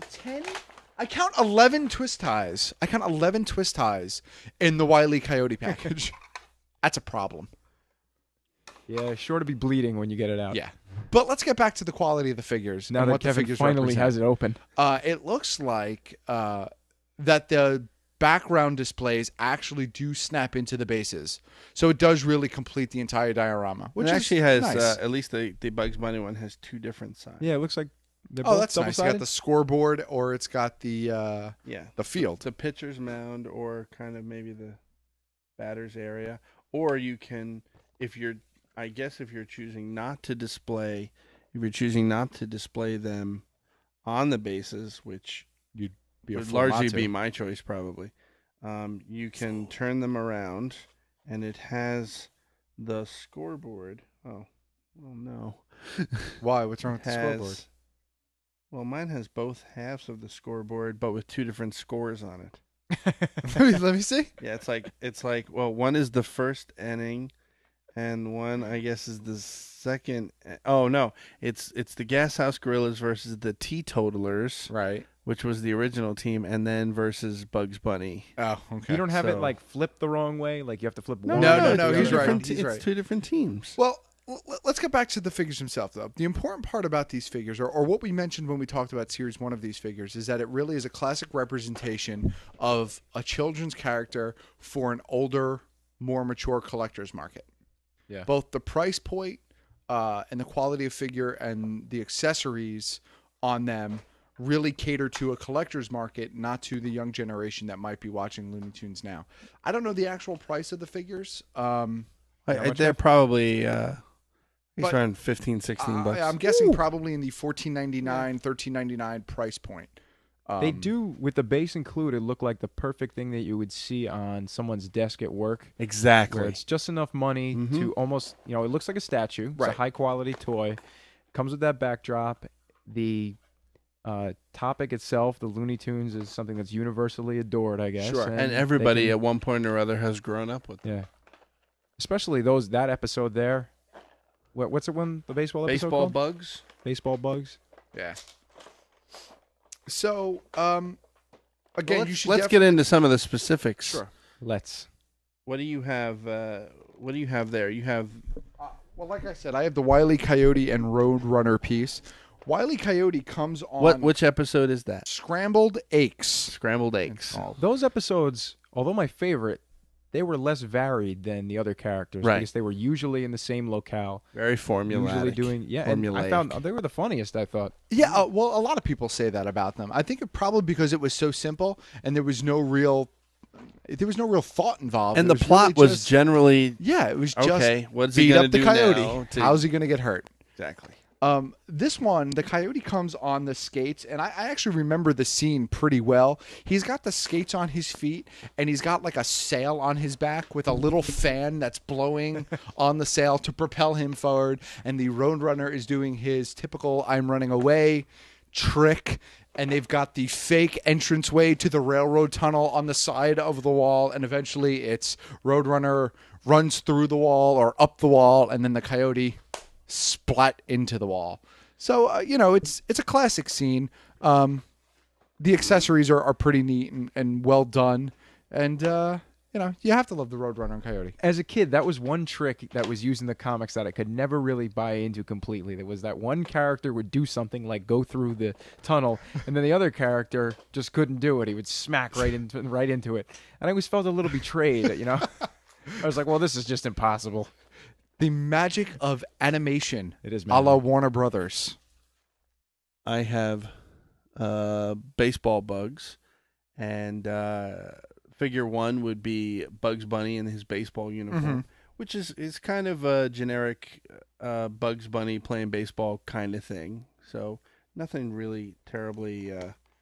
count 11 twist ties. I count 11 twist ties in the Wile E. Coyote package. That's a problem. Yeah, sure to be bleeding when you get it out. Yeah. But let's get back to the quality of the figures. Now that Kevin finally has it open. It looks like that the background displays actually do snap into the bases. So it does really complete the entire diorama. Which actually has, nice. At least the Bugs Bunny one has two different sides. Yeah, it looks like they're both that's nice. It's got the scoreboard or it's got the field. The pitcher's mound or kind of maybe the batter's area. Or you can, if you're choosing not to display them on the bases, which would largely be my choice probably, you can turn them around and it has the scoreboard. Oh no. Why? What's wrong with the scoreboard? Well, mine has both halves of the scoreboard, but with two different scores on it. Let me see. Yeah, it's like well, one is the first inning, and one I guess is the second. Oh no, it's the Gas House Gorillas versus the Teetotalers, right? Which was the original team, and then versus Bugs Bunny. Oh, okay. You don't have it like flipped the wrong way, like you have to flip one. No. He's right. It's two different teams. Well, let's get back to the figures themselves, though. The important part about these figures, or what we mentioned when we talked about Series 1 of these figures, is that it really is a classic representation of a children's character for an older, more mature collector's market. Yeah. Both the price point and the quality of figure and the accessories on them really cater to a collector's market, not to the young generation that might be watching Looney Tunes now. I don't know the actual price of the figures. They're probably around 15, 16 bucks. I'm guessing probably in the $14.99, $13.99 price point. They do, with the base included, look like the perfect thing that you would see on someone's desk at work. Exactly. Where it's just enough money to almost, it looks like a statue. It's a high-quality toy. Comes with that backdrop. The topic itself, the Looney Tunes, is something that's universally adored, I guess. Sure. And everybody at one point or other has grown up with them. Yeah. Especially that episode there. What's it when the baseball episode Baseball called? Bugs? Baseball Bugs. Yeah. So, Again, Well, you should let's get into some of the specifics. Sure. Let's. What do you have? What do you have there? You have. Well, like I said, I have the Wile E. Coyote and Roadrunner piece. Wile E. Coyote comes on. Which episode is that? Scrambled Eggs. Scrambled Eggs. Those episodes, although my favorite, they were less varied than the other characters. Right. Because they were usually in the same locale. Very formulaic. Usually doing, and I found they were the funniest, I thought. Yeah, well, a lot of people say that about them. I think it probably because it was so simple and there was no real thought involved. And It the was plot really was just- generally yeah, it was just okay. What's he beat gonna up the do coyote. now to- How's he going to get hurt? Exactly. This one, the coyote comes on the skates, and I actually remember the scene pretty well. He's got the skates on his feet, and he's got like a sail on his back with a little fan that's blowing on the sail to propel him forward. And the Roadrunner is doing his typical "I'm running away" trick, and they've got the fake entranceway to the railroad tunnel on the side of the wall, and eventually it's Roadrunner runs through the wall or up the wall, and then the coyote splat into the wall. So it's a classic scene. The accessories are pretty neat and well done, and you have to love the Roadrunner and Coyote. As a kid, that was one trick that was used in the comics that I could never really buy into completely. There was that one character would do something like go through the tunnel, and then the other character just couldn't do it. He would smack right into it, and I always felt a little betrayed. I was like, well, this is just impossible. The magic of animation. It is a la magic. Warner Brothers. I have baseball bugs, and figure one would be Bugs Bunny in his baseball uniform, which is kind of a generic Bugs Bunny playing baseball kind of thing. So nothing really terribly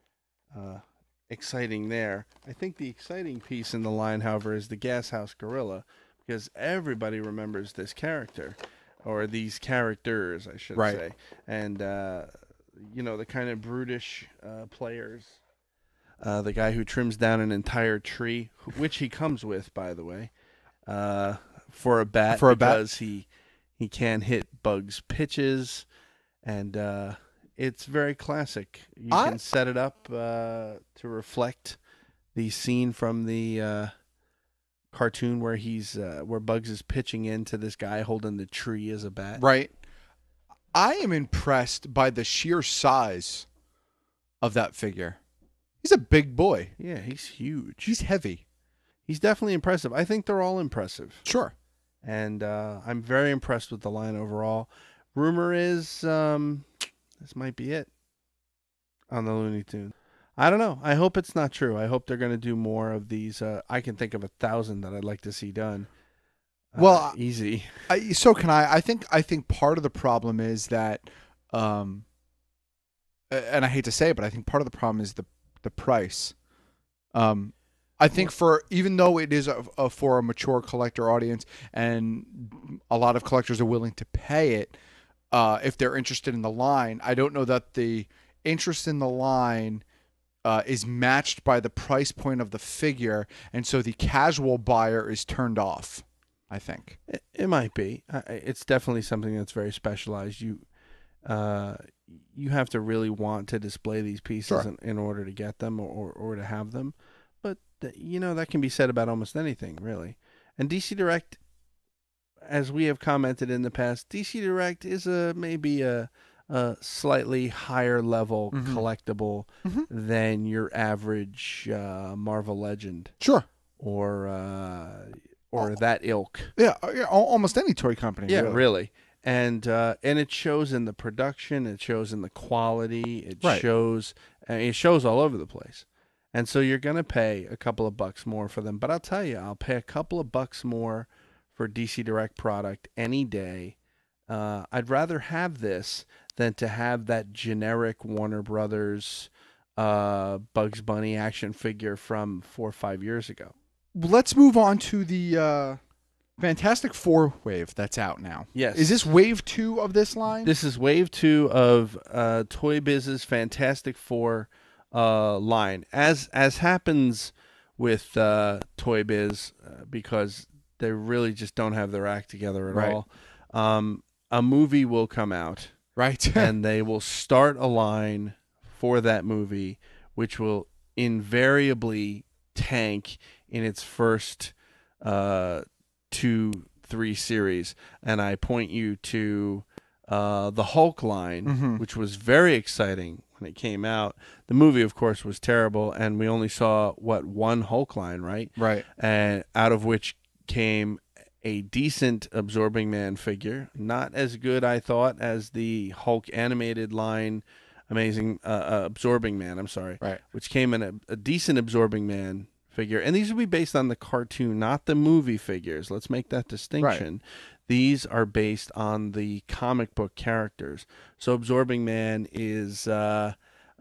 exciting there. I think the exciting piece in the line, however, is the Gas House Gorilla, because everybody remembers this character, or these characters, I should say. And, the kind of brutish players. The guy who trims down an entire tree, which he comes with, by the way, for a bat because he can hit Bugs' pitches, and it's very classic. You can set it up to reflect the scene from the cartoon where where Bugs is pitching into this guy holding the tree as a bat. Right. I am impressed by the sheer size of that figure. He's a big boy. Yeah, he's huge. He's heavy. He's definitely impressive. I think they're all impressive. Sure. And I'm very impressed with the line overall. Rumor is this might be it on the Looney Tunes. I don't know. I hope it's not true. I hope they're going to do more of these. I can think of 1,000 that I'd like to see done. Well, easy. So can I. I think part of the problem is that, and I hate to say it, but I think part of the problem is the price. I think even though it is for a mature collector audience, and a lot of collectors are willing to pay it if they're interested in the line, I don't know that the interest in the line is matched by the price point of the figure, and so the casual buyer is turned off, I think. It might be. It's definitely something that's very specialized. You have to really want to display these pieces in order to get them or to have them. But, that can be said about almost anything, really. And DC Direct, as we have commented in the past, DC Direct is maybe a slightly higher level collectible than your average Marvel Legend. Sure. Or that ilk. Yeah, almost any toy company. Yeah, really. And it shows in the production, it shows in the quality, it shows all over the place. And so you're going to pay a couple of bucks more for them. But I'll tell you, I'll pay a couple of bucks more for DC Direct product any day. I'd rather have this than to have that generic Warner Brothers Bugs Bunny action figure from 4 or 5 years ago. Let's move on to the Fantastic Four wave that's out now. Yes. Is this wave 2 of this line? This is wave 2 of Toy Biz's Fantastic Four line. As happens with Toy Biz, because they really just don't have their act together at all. A movie will come out. Right. And they will start a line for that movie, which will invariably tank in its first 2-3 series, and I point you to the Hulk line, which was very exciting when it came out. The movie, of course, was terrible, and we only saw one Hulk line, right? Right. And out of which came a decent Absorbing Man figure, not as good, I thought, as the Hulk animated line, Absorbing Man. I'm sorry, right? Which came in a decent Absorbing Man figure, and these would be based on the cartoon, not the movie figures. Let's make that distinction. Right. These are based on the comic book characters. So Absorbing Man is, he had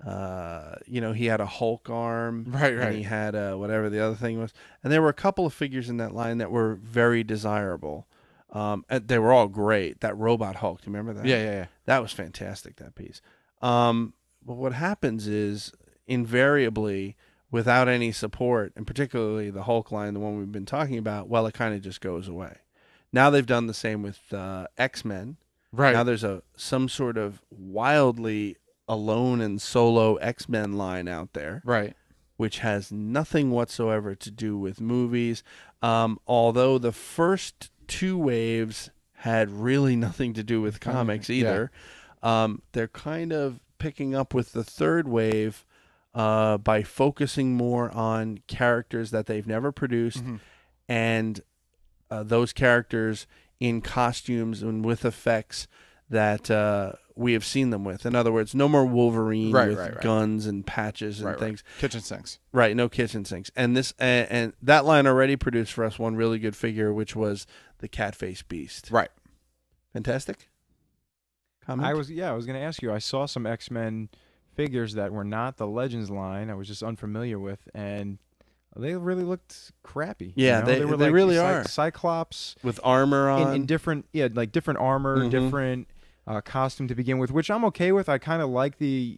a Hulk arm, right, and he had whatever the other thing was, and there were a couple of figures in that line that were very desirable. And they were all great. That Robot Hulk, do you remember that? Yeah. That was fantastic, that piece. But what happens is, invariably, without any support, and particularly the Hulk line, the one we've been talking about, well, it kind of just goes away. Now they've done the same with X-Men. Right. Now there's some sort of wildly alone and solo X-Men line out there. Right. Which has nothing whatsoever to do with movies. Although the first 2 waves had really nothing to do with comics either. Yeah. They're kind of picking up with the 3rd wave by focusing more on characters that they've never produced, and those characters in costumes and with effects that we have seen them with. In other words, no more Wolverine with guns and patches and things. Kitchen sinks. Right, no kitchen sinks. And this and that line already produced for us one really good figure, which was the Cat-Face Beast. Right. Fantastic. Comment? I was going to ask you. I saw some X-Men figures that were not the Legends line. I was just unfamiliar with, and they really looked crappy. Yeah, they were they really are. Cyclops with armor on, in different different armor, different costume to begin with, which I'm okay with. I kind of like they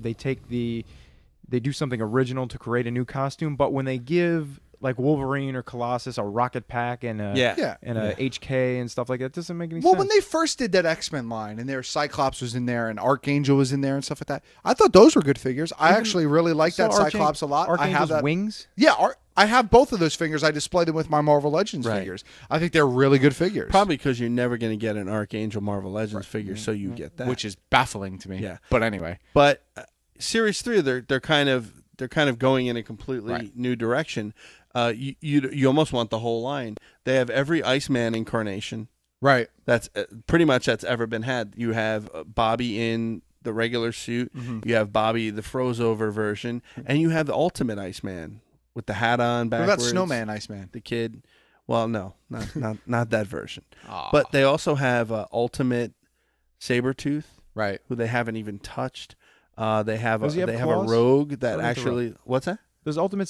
do something original to create a new costume, but when they give like Wolverine or Colossus a rocket pack and a HK and stuff like that, it doesn't make any sense. Well, when they first did that X-Men line, and their Cyclops was in there, and Archangel was in there, and stuff like that, I thought those were good figures. I actually really like that Cyclops a lot. Archangel's I have that wings? Yeah, I have both of those figures. I display them with my Marvel Legends figures. I think they're really good figures. Probably because you're never going to get an Archangel Marvel Legends figure, so you get that, which is baffling to me. Yeah, but anyway. But Series 3, they're kind of going in a completely new direction. You almost want the whole line. They have every Iceman incarnation. Right. That's pretty much that's ever been had. You have Bobby in the regular suit. You have Bobby the froze over version, and you have the Ultimate Iceman with the hat on backwards. What about Snowman Iceman? The kid. Well, no, not that version. But they also have Ultimate Sabretooth, right? Who they haven't even touched. They have a claws? Rogue that actually. What's that? Does Ultimate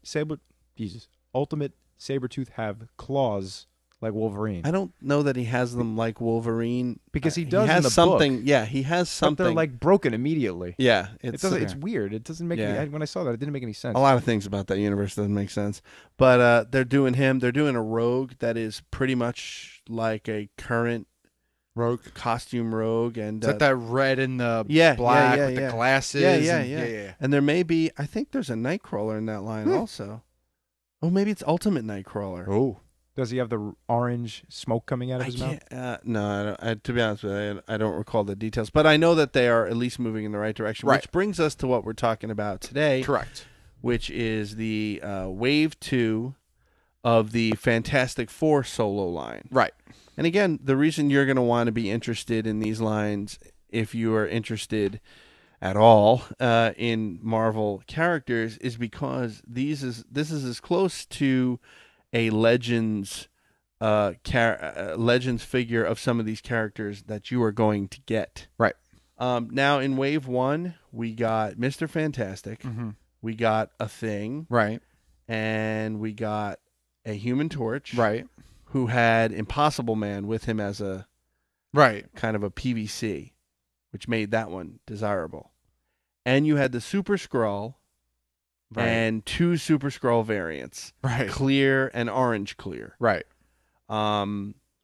Sabretooth have claws like Wolverine? I don't know that he has them like Wolverine because he does. He has in the something. book, Yeah, he has something. But they're like broken immediately. Yeah, it's weird. It doesn't make when I saw that, it didn't make any sense. A lot of things about that universe doesn't make sense. But they're doing him. They're doing a Rogue that is pretty much like a current Rogue costume Rogue, and is that red and the black with the glasses. Yeah. And there may be. I think there's a Nightcrawler in that line also. Oh, maybe it's Ultimate Nightcrawler. Oh. Does he have the orange smoke coming out of his mouth? No, to be honest with you, I don't recall the details. But I know that they are at least moving in the right direction, which brings us to what we're talking about today. Correct. Which is the Wave 2 of the Fantastic Four solo line. Right. And again, the reason you're going to want to be interested in these lines, if you are interested at all in Marvel characters, is because this is as close to a Legends Legends figure of some of these characters that you are going to get. Right. Now in Wave 1, we got Mr. Fantastic. We got a Thing. Right. And we got a Human Torch. Right. Who had Impossible Man with him as a kind of a PVC, which made that one desirable. And you had the Super Skrull and 2 Super Skrull variants, right? Clear and Orange Clear, right?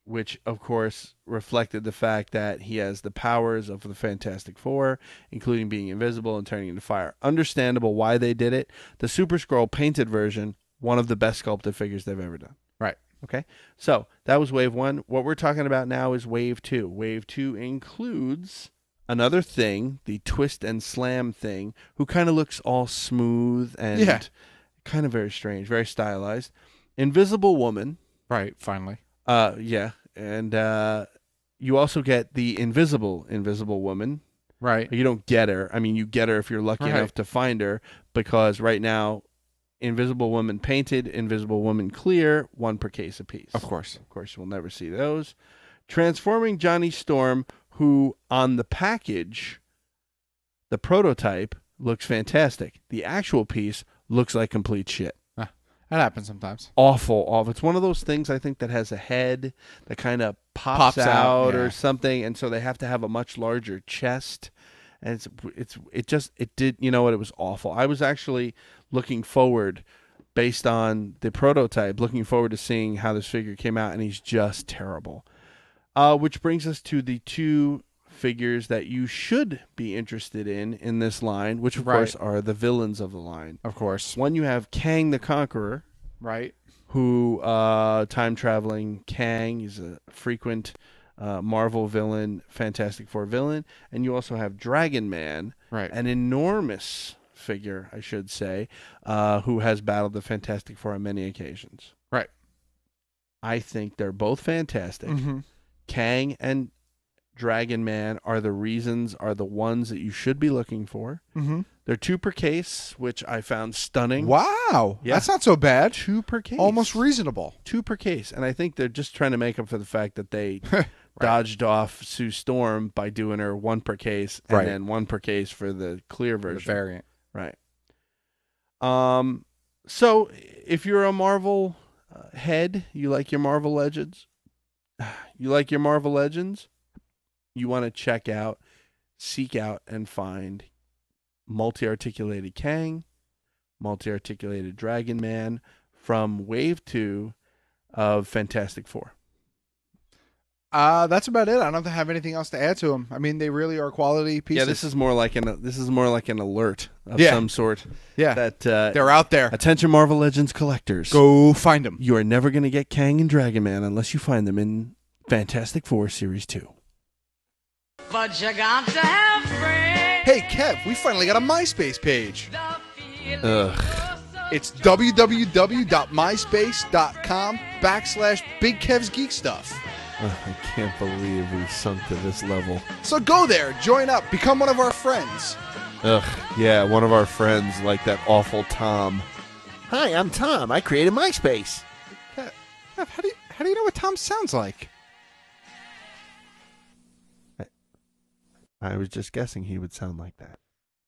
which of course reflected the fact that he has the powers of the Fantastic Four, including being invisible and turning into fire. Understandable why they did it. The Super Skrull painted version, one of the best sculpted figures they've ever done. Right. Okay. So that was wave 1. What we're talking about now is wave 2. Wave 2 includes another thing, the Twist and Slam thing, who kind of looks all smooth and kind of very strange, very stylized. Invisible Woman. Right, finally. Yeah. And you also get the Invisible Woman. Right. You don't get her. I mean, you get her if you're lucky enough to find her, because right now, Invisible Woman painted, Invisible Woman clear, 1 per case apiece. Of course. Of course, we'll never see those. Transforming Johnny Storm, who on the package, the prototype, looks fantastic. The actual piece looks like complete shit. That happens sometimes. Awful. It's one of those things, I think, that has a head that kind of pops out or something, and so they have to have a much larger chest. And it did, you know what, it was awful. I was actually looking forward, based on the prototype, looking forward to seeing how this figure came out, and he's just terrible. Which brings us to the 2 figures that you should be interested in this line, which of course are the villains of the line. Of course. One, you have Kang the Conqueror. Right. Who, time-traveling Kang, is a frequent Marvel villain, Fantastic Four villain. And you also have Dragon Man, an enormous figure, I should say, who has battled the Fantastic Four on many occasions. Right. I think they're both fantastic. Mm-hmm. Kang and Dragon Man are the ones that you should be looking for. Mm-hmm. They're 2 per case, which I found stunning. Wow. Yeah. That's not so bad. 2 per case. Almost reasonable. 2 per case. And I think they're just trying to make up for the fact that they dodged off Sue Storm by doing her 1 per case and then 1 per case for the clear version. The variant. Right. So if you're a Marvel head, you like your Marvel Legends, you want to seek out and find multi-articulated Kang, multi-articulated Dragon Man from Wave 2 of Fantastic Four. That's about it. I don't have anything else to add to them. I mean, they really are quality pieces. Yeah, this is more like an alert of some sort. Yeah, that they're out there. Attention, Marvel Legends collectors, go find them. You are never going to get Kang and Dragon Man unless you find them in Fantastic Four Series 2. But you got to have friends. Hey, Kev, we finally got a MySpace page. Ugh. It's www.myspace.com/Big Kev's Geek Stuff. I can't believe we sunk to this level. So go there, join up, become one of our friends. Ugh, yeah, one of our friends, like that awful Tom. Hi, I'm Tom. I created MySpace. Kev, how do you know what Tom sounds like? I was just guessing he would sound like that.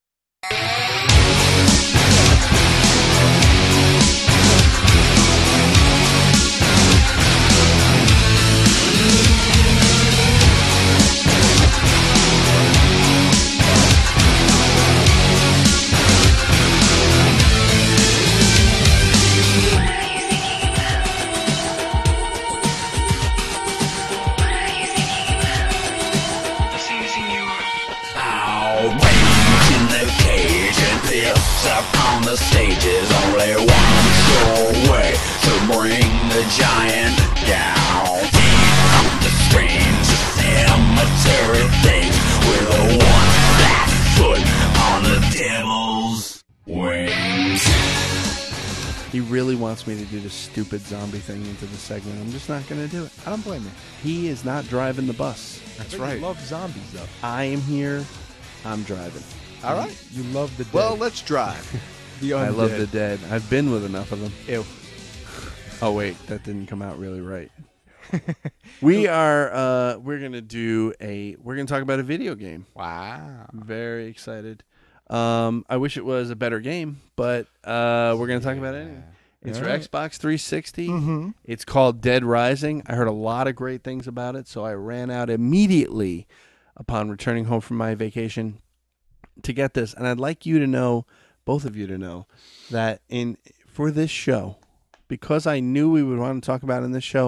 Up on the stage is only one sure way to bring the giant down. On the screens, cemetery things with a one flat foot on the devil's wings. He really wants me to do this stupid zombie thing into the segment. I'm just not going to do it. I don't blame you. He is not driving the bus. That's But right. You love zombies, though. I am here. I'm driving. All right. You love the dead. Well, let's drive. The I love undead. the dead. I've been with enough of them. Ew. Oh wait, that didn't come out really right. We're gonna talk about a video game. Wow. I'm very excited. I wish it was a better game, but we're gonna talk about it anyway. It's for Xbox 360. Mm-hmm. It's called Dead Rising. I heard a lot of great things about it, so I ran out immediately upon returning home from my vacation to get this. And I'd like you to know, both of you to know, that for this show, because I knew we would want to talk about it in this show,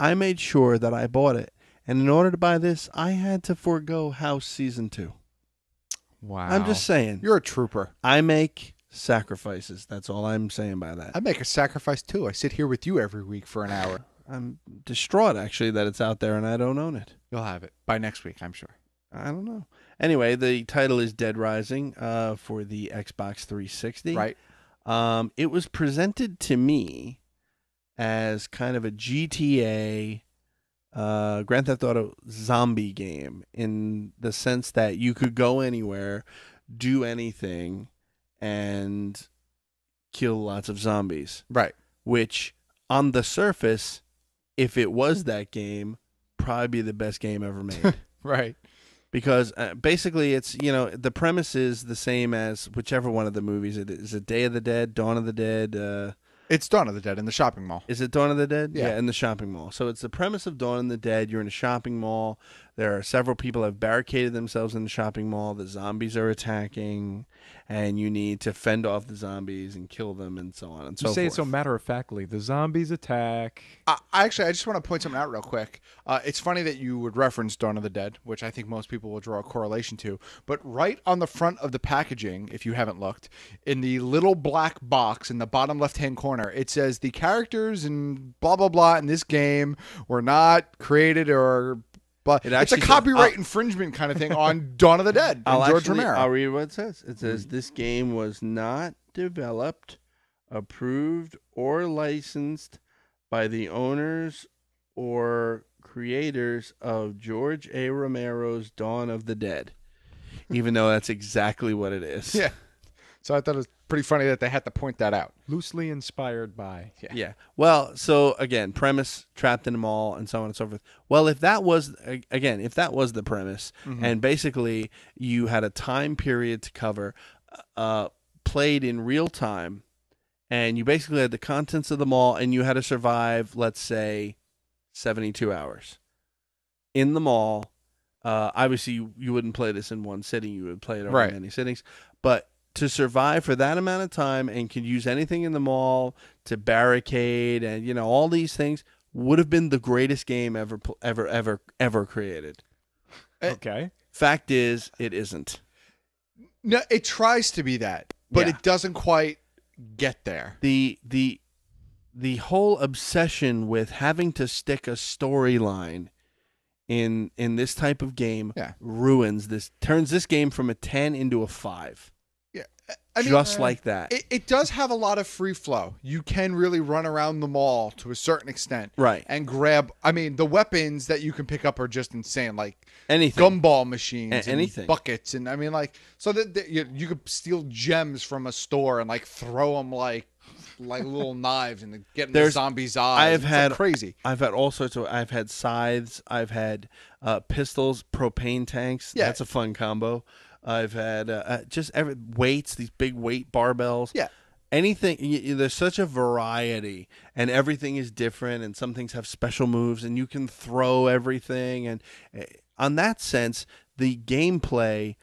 I made sure that I bought it. And in order to buy this, I had to forego House Season 2. Wow. I'm just saying. You're a trooper. I make sacrifices. That's all I'm saying by that. I make a sacrifice, too. I sit here with you every week for an hour. I'm distraught, actually, that it's out there and I don't own it. You'll have it by next week, I'm sure. I don't know. Anyway, the title is Dead Rising for the Xbox 360. Right. It was presented to me as kind of a GTA Grand Theft Auto zombie game, in the sense that you could go anywhere, do anything, and kill lots of zombies. Right. Which, on the surface, if it was that game, probably be the best game ever made. Right. Because basically it's, the premise is the same as whichever one of the movies it is. Is it Day of the Dead, Dawn of the Dead? It's Dawn of the Dead in the shopping mall. Is it Dawn of the Dead? Yeah. In the shopping mall. So it's the premise of Dawn of the Dead. You're in a shopping mall. There are several people have barricaded themselves in the shopping mall. The zombies are attacking, and you need to fend off the zombies and kill them and so on and so forth. You say it so matter-of-factly. The zombies attack. I just want to point something out real quick. It's funny that you would reference Dawn of the Dead, which I think most people will draw a correlation to. But right on the front of the packaging, if you haven't looked, in the little black box in the bottom left-hand corner, it says the characters and blah, blah, blah in this game were not created or... But it's a copyright infringement kind of thing on Dawn of the Dead and George Romero. I'll read what it says. It says, this game was not developed, approved, or licensed by the owners or creators of George A. Romero's Dawn of the Dead. Even though that's exactly what it is. Yeah. So I thought it was pretty funny that they had to point that out. Loosely inspired by. Yeah. Well, so again, premise, trapped in a mall, and so on and so forth. Well, if that was the premise, and basically you had a time period to cover, played in real time, and you basically had the contents of the mall, and you had to survive, let's say, 72 hours in the mall. Obviously, you wouldn't play this in one sitting. You would play it over many sittings. But to survive for that amount of time and could use anything in the mall to barricade and, all these things would have been the greatest game ever created. Okay. Fact is, it isn't. No, it tries to be that, but it doesn't quite get there. The whole obsession with having to stick a storyline in this type of game turns this game from a 10 into a 5. Yeah. Like that. It does have a lot of free flow. You can really run around the mall to a certain extent. Right. And grab, the weapons that you can pick up are just insane. Like anything. Gumball machines. Anything. And buckets. And so that you could steal gems from a store and throw them like little knives and get in the zombies' eyes. Crazy. I've had all sorts of. I've had scythes. I've had pistols, propane tanks. Yeah. That's a fun combo. I've had just weights, these big weight barbells. Yeah. Anything. There's such a variety, and everything is different. And some things have special moves, and you can throw everything. And on that sense, the gameplay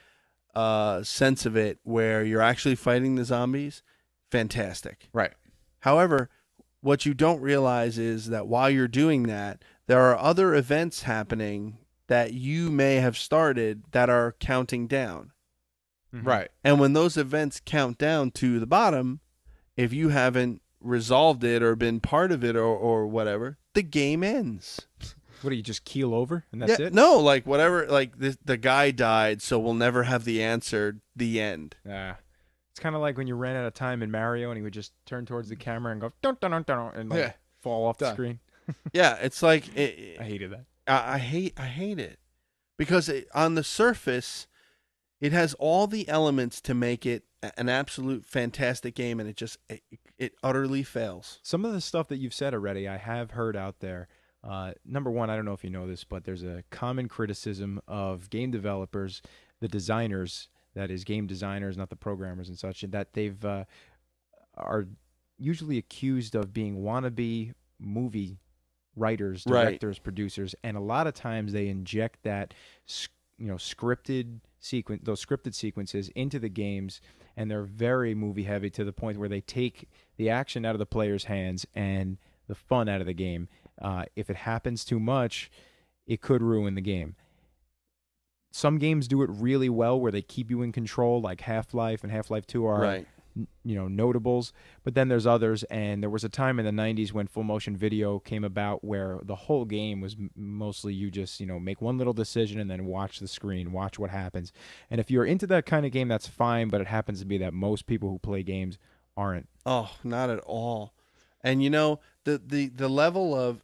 sense of it, where you're actually fighting the zombies, fantastic. Right. However, what you don't realize is that while you're doing that, there are other events happening that you may have started that are counting down. Right. And when those events count down to the bottom, if you haven't resolved it or been part of it or whatever, the game ends. What do you just keel over and that's it? No, whatever. The guy died, so we'll never have the answer. The end. Yeah. It's kind of like when you ran out of time in Mario and he would just turn towards the camera and go dun dun dun dun and fall off the screen. Yeah, it's like I hated that. I hate it because on the surface, it has all the elements to make it an absolute fantastic game, and it utterly fails. Some of the stuff that you've said already, I have heard out there. Number one, I don't know if you know this, but there's a common criticism of game developers, the designers. That is, game designers, not the programmers and such, and that they've are usually accused of being wannabe movie writers, directors, producers, and a lot of times they inject that, scripted sequences into the games, and they're very movie heavy to the point where they take the action out of the player's hands and the fun out of the game. If it happens too much, it could ruin the game. Some games do it really well where they keep you in control, like Half-Life and Half-Life 2 are notables. But then there's others, and there was a time in the 90s when full motion video came about where the whole game was mostly you just, make one little decision and then watch the screen, watch what happens. And if you're into that kind of game, that's fine, but it happens to be that most people who play games aren't. Oh, not at all. And the level of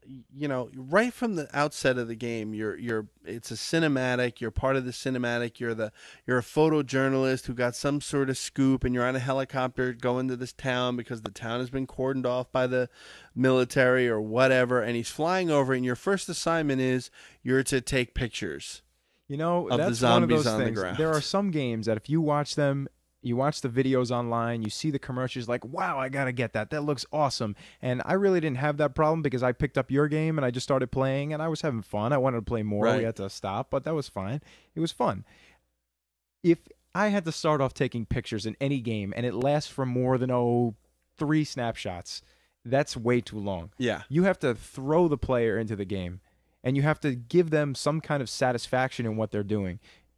right from the outset of the game, it's a cinematic. You're part of the cinematic. You're a photojournalist who got some sort of scoop, and you're on a helicopter going to this town because the town has been cordoned off by the military or whatever, and he's flying over. And your first assignment is you're to take pictures. Of the that's zombies one of those on the things. ground. There are some games that if you watch them. You watch the videos online, you see the commercials, like, wow, I got to get that. That looks awesome. And I really didn't have that problem because I picked up your game and I just started playing and I was having fun. I wanted to play more. Right. We had to stop, but that was fine. It was fun. If I had to start off taking pictures in any game and it lasts for more than, 3 snapshots, that's way too long. Yeah. You have to throw the player into the game and you have to give them some kind of satisfaction in what they're doing.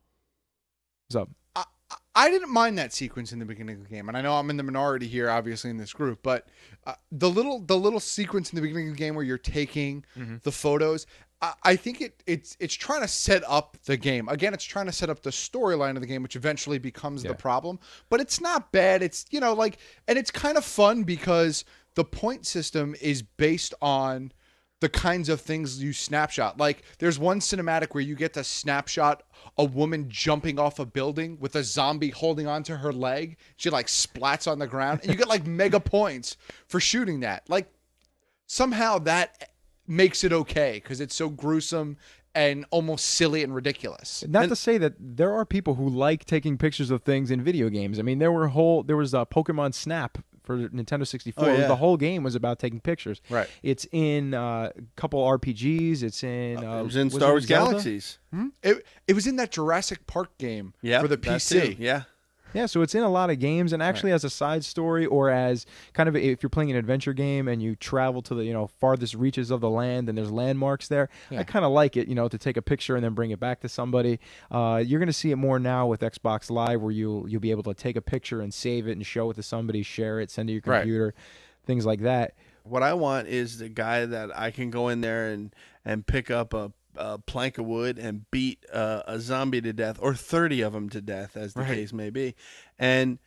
What's up? I didn't mind that sequence in the beginning of the game, and I know I'm in the minority here, obviously in this group. But the little sequence in the beginning of the game where you're taking the photos, I think it's trying to set up the game. Again, it's trying to set up the storyline of the game, which eventually becomes the problem. But it's not bad. It's and it's kind of fun because the point system is based on the kinds of things you snapshot. Like there's one cinematic where you get to snapshot a woman jumping off a building with a zombie holding onto her leg. She splats on the ground and you get mega points for shooting that. Somehow that makes it okay because it's so gruesome and almost silly and ridiculous. Not to say that there are people who like taking pictures of things in video games. I mean, there was Pokemon Snap for Nintendo 64. Oh, yeah. The whole game was about taking pictures. Right. It's in a couple RPGs. It's in it was in Star Wars Galaxies. It was in that Jurassic Park game for the PC. Yeah. Yeah, so it's in a lot of games, and actually as a side story or as kind of if you're playing an adventure game and you travel to the farthest reaches of the land and there's landmarks there, I kind of like it, to take a picture and then bring it back to somebody. You're going to see it more now with Xbox Live, where you'll be able to take a picture and save it and show it to somebody, share it, send it to your computer, things like that. What I want is the guy that I can go in there and pick up a plank of wood and beat a zombie to death, or 30 of them to death, as the case may be. And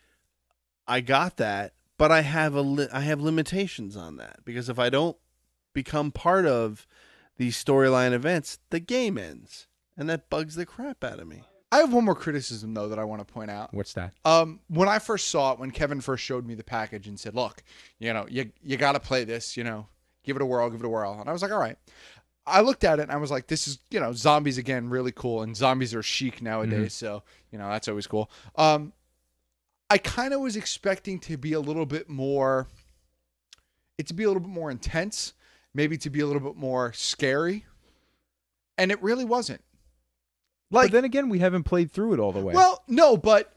I got that, but I have limitations on that, because if I don't become part of these storyline events, the game ends, and that bugs the crap out of me. I have one more criticism, though, that I want to point out. What's that? When I first saw it, when Kevin first showed me the package and said, look, you got to play this, give it a whirl, And I was like, all right. I looked at it and I was like, this is, zombies again, really cool. And zombies are chic nowadays. So, that's always cool. I kind of was expecting to be a little bit more intense, maybe to be a little bit more scary. And it really wasn't. But then again, we haven't played through it all the way. Well, no, but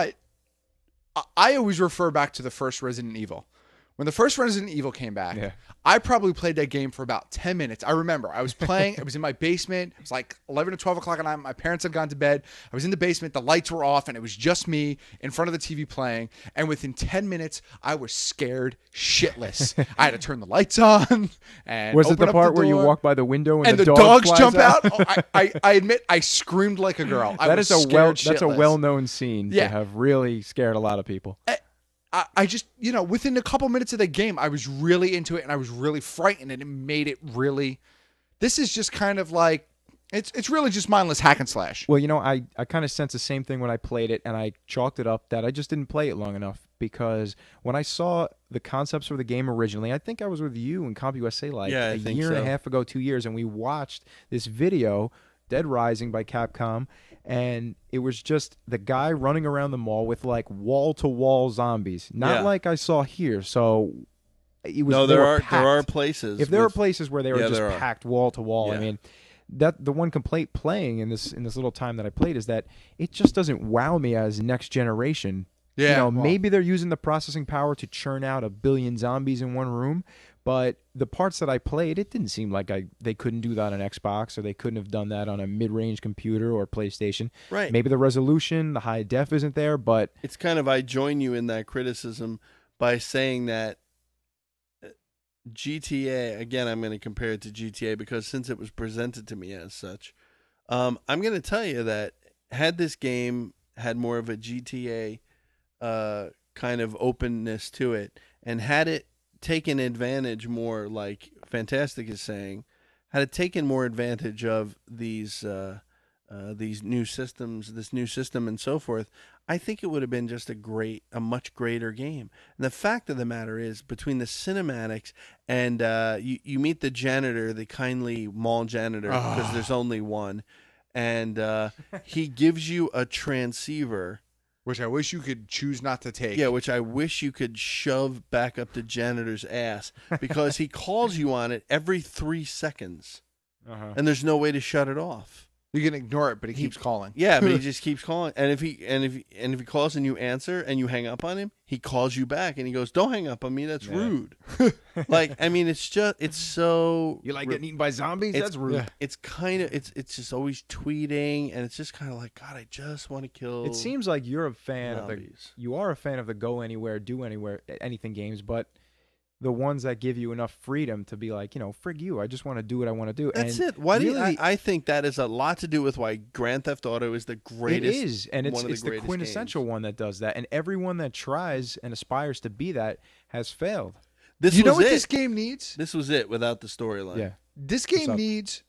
I always refer back to the first Resident Evil. When the first Resident Evil came back, I probably played that game for about 10 minutes. I remember I was playing. It was in my basement. It was like 11 or 12 o'clock at night. My parents had gone to bed. I was in the basement. The lights were off, and it was just me in front of the TV playing. And within 10 minutes, I was scared shitless. I had to turn the lights on. And was it open the up part the where you door, walk by the window and the dog dogs flies jump out? out? I admit I screamed like a girl. That's a well-known scene to have really scared a lot of people. I just, within a couple minutes of the game, I was really into it and I was really frightened, and it made it really, this is just kind of like, it's really just mindless hack and slash. Well, I kind of sensed the same thing when I played it, and I chalked it up that I just didn't play it long enough, because when I saw the concepts for the game originally, I think I was with you in CompUSA a year and a half ago, 2 years, and we watched this video, Dead Rising by Capcom, and it was just the guy running around the mall with wall-to-wall zombies, not like I saw here. So it was there are places. If there are places where they were just packed wall-to-wall, Yeah. I mean, that the one complaint playing in this little time that I played is that it just doesn't wow me as next generation. Yeah, maybe they're using the processing power to churn out 1 billion zombies in one room, But the parts that I played, it didn't seem like they couldn't do that on Xbox, or they couldn't have done that on a mid-range computer or PlayStation. Right. Maybe the resolution, the high def isn't there, but it's kind of, I join you in that criticism by saying that GTA, again, I'm going to compare it to GTA because since it was presented to me as such, I'm going to tell you that had this game had more of a GTA kind of openness to it, and had it taken advantage more, like Fantastic is saying, had it taken more advantage of these new systems, this new system and so forth, I think it would have been just a much greater game. And the fact of the matter is, between the cinematics and you meet the janitor, the kindly mall janitor, because there's only one, and he gives you a transceiver. Which I wish you could choose not to take. Yeah, which I wish you could shove back up the janitor's ass, because he calls you on it every 3 seconds, and there's no way to shut it off. You can ignore it, but he keeps calling. Yeah, but he just keeps calling. And if he calls and you answer and you hang up on him, he calls you back and he goes, "Don't hang up on me. That's rude." Like, I mean, it's so. You like getting eaten by zombies? That's rude. Yeah. It's kind of it's just always tweeting, and it's just kind of like, God, I just want to kill. It seems like you're a fan zombies. you are a fan of the go anywhere, do anywhere, anything games, but the ones that give you enough freedom to be like, frig you, I just want to do what I want to do. That's it. Why do I think that is a lot to do with why Grand Theft Auto is the greatest. It is, and it's the quintessential one that does that, and everyone that tries and aspires to be that has failed. You know what this game needs? This was it without the storyline. Yeah. This game needs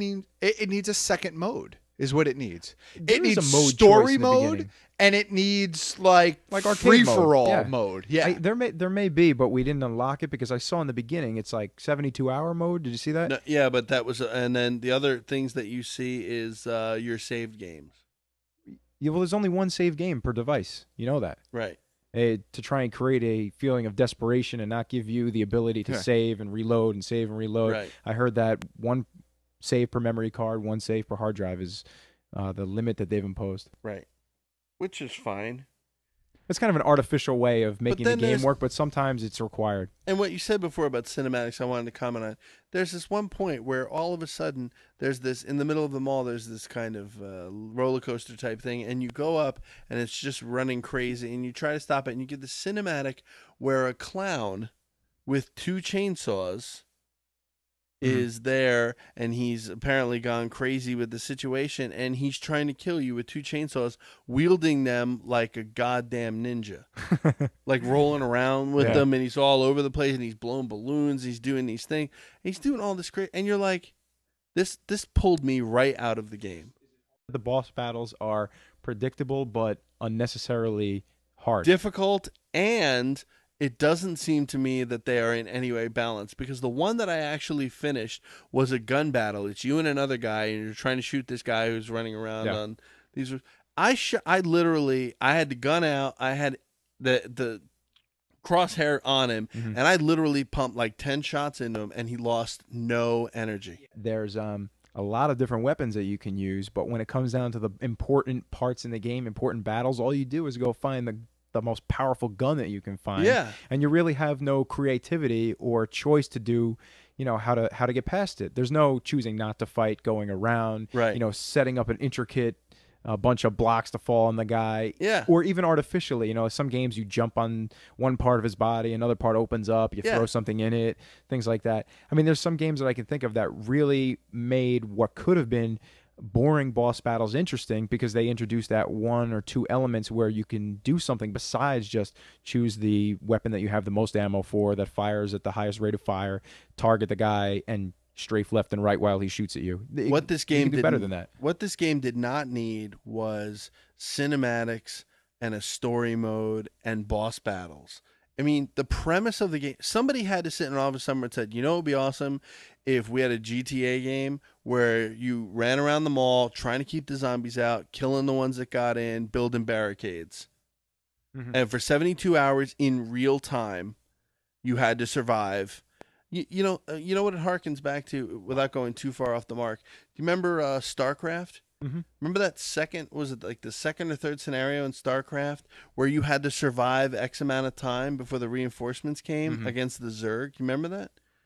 a second mode. Is what it needs. It needs a mode story choice mode, and it needs like arcade free for all mode. mode. Yeah, there may be, but we didn't unlock it because I saw in the beginning it's like 72-hour mode. Did you see that? No, yeah, but that was, and then the other things that you see is your saved games. Yeah, well, there's only one save game per device. You know that, right? To try and create a feeling of desperation and not give you the ability to save and reload and save and reload. Right. I heard that one save per memory card, one save per hard drive is the limit that they've imposed. Right. Which is fine. It's kind of an artificial way of making the game work, but sometimes it's required. And what you said before about cinematics, I wanted to comment on. There's this one point where all of a sudden there's this, in the middle of the mall, there's this kind of roller coaster type thing, and you go up and it's just running crazy, and you try to stop it, and you get the cinematic where a clown with 2 chainsaws is there, and he's apparently gone crazy with the situation, and he's trying to kill you with 2 chainsaws, wielding them like a goddamn ninja, like rolling around with them, and he's all over the place, and he's blowing balloons, he's doing these things, he's doing all this great, and you're like, this pulled me right out of the game. The boss battles are predictable but unnecessarily hard, difficult, and it doesn't seem to me that they are in any way balanced, because the one that I actually finished was a gun battle. It's you and another guy, and you're trying to shoot this guy who's running around on these. I had the gun out. I had the crosshair on him, and I literally pumped like 10 shots into him, and he lost no energy. There's a lot of different weapons that you can use, but when it comes down to the important parts in the game, important battles, all you do is go find the most powerful gun that you can find. Yeah. And you really have no creativity or choice to do, how to get past it. There's no choosing not to fight, going around, setting up an intricate bunch of blocks to fall on the guy. Yeah. Or even artificially, some games you jump on one part of his body, another part opens up, you throw something in it, things like that. I mean, there's some games that I can think of that really made what could have been boring boss battles interesting, because they introduced that 1 or 2 elements where you can do something besides just choose the weapon that you have the most ammo for, that fires at the highest rate of fire, target the guy, and strafe left and right while he shoots at you. What this game did better than that. What this game did not need was cinematics and a story mode and boss battles. I mean, the premise of the game, somebody had to sit in an office somewhere and said, it would be awesome if we had a GTA game where you ran around the mall trying to keep the zombies out, killing the ones that got in, building barricades. And for 72 hours in real time, you had to survive. You know what it harkens back to, without going too far off the mark? Do you remember StarCraft? Remember that was it like the second or third scenario in StarCraft where you had to survive X amount of time before the reinforcements came against the Zerg? You remember that?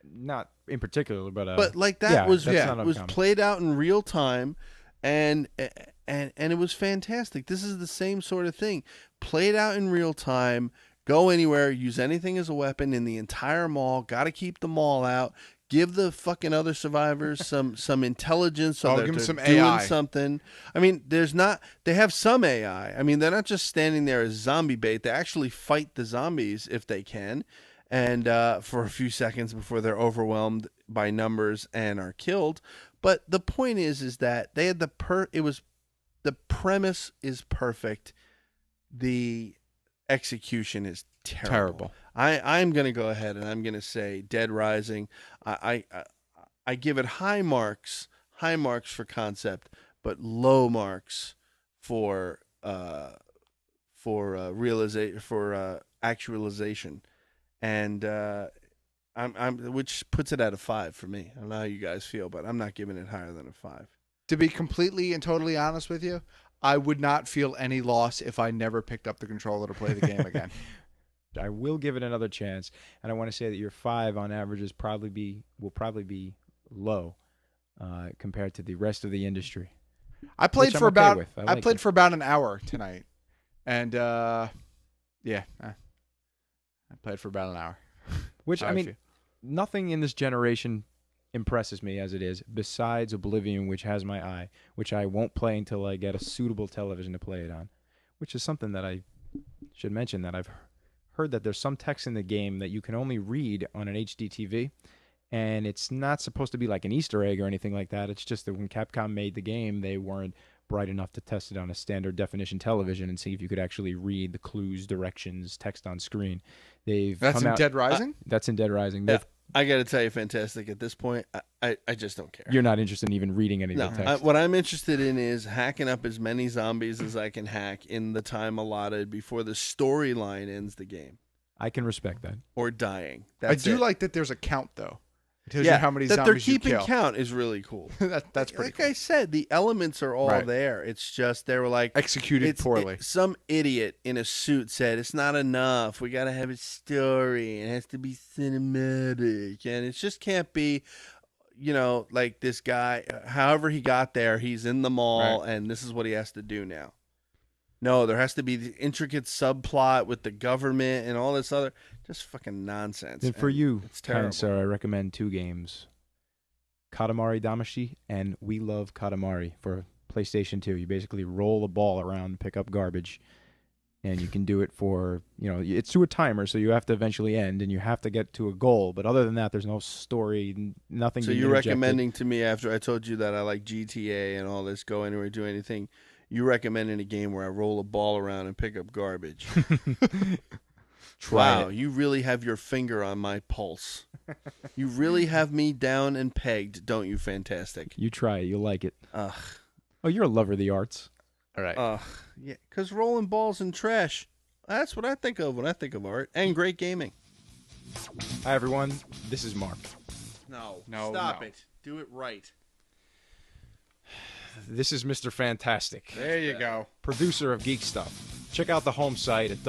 not in particular, but like that was played out in real time, and it was fantastic. This is the same sort of thing, played out in real time. Go anywhere, use anything as a weapon in the entire mall. Got to keep the mall out. Give the fucking other survivors some intelligence, so they're give them some doing AI. something. I mean, they have some AI. I mean, they're not just standing there as zombie bait. They actually fight the zombies if they can, and for a few seconds before they're overwhelmed by numbers and are killed. But the point is that they had the premise is perfect. The execution is terrible. I'm going to go ahead and I'm going to say Dead Rising. I give it high marks for concept, but low marks for actualization, and which puts it at a 5 for me. I don't know how you guys feel, but I'm not giving it higher than a 5. To be completely and totally honest with you, I would not feel any loss if I never picked up the controller to play the game again. I will give it another chance, and I want to say that your 5 on average will probably be low compared to the rest of the industry. I played for about an hour tonight, and I played for about an hour. Which I mean, nothing in this generation impresses me as it is, besides Oblivion, which has my eye, which I won't play until I get a suitable television to play it on, which is something that I should mention, that I've heard that there's some text in the game that you can only read on an HD TV, and it's not supposed to be like an Easter egg or anything like that. It's just that when Capcom made the game, they weren't bright enough to test it on a standard definition television and see if you could actually read the clues, directions, text on screen. That's in Dead Rising? That's in Dead Rising. Yeah. I got to tell you, fantastic. At this point, I just don't care. You're not interested in even reading any of the text. What I'm interested in is hacking up as many zombies as I can hack in the time allotted before the storyline ends the game. I can respect that. Or dying. I do like that there's a count, though. It tells you how many that zombies they're keeping you kill. count is really cool. That's pretty like cool. I said, the elements are all there. It's just they were like executed poorly. Some idiot in a suit said it's not enough. We got to have a story. It has to be cinematic, and it just can't be, like this guy. However he got there, he's in the mall, and this is what he has to do now. No, there has to be the intricate subplot with the government and all this other just fucking nonsense. And for you, it's terrible. Sir, I recommend 2 games. Katamari Damacy and We Love Katamari for PlayStation 2. You basically roll a ball around and pick up garbage. And you can do it for, it's through a timer, so you have to eventually end, and you have to get to a goal. But other than that, there's no story, nothing. So you're recommending to me, after I told you that I like GTA and all this, go anywhere, do anything, you recommending a game where I roll a ball around and pick up garbage. Wow, you really have your finger on my pulse. You really have me down and pegged, don't you, fantastic? You try it. You'll like it. Ugh. Oh, you're a lover of the arts. All right. Yeah, because rolling balls and trash, that's what I think of when I think of art and great gaming. Hi, everyone. This is Mark. No, stop it. Do it right. This is Mr. Fantastic. There you go. Producer of Geek Stuff. Check out the home site at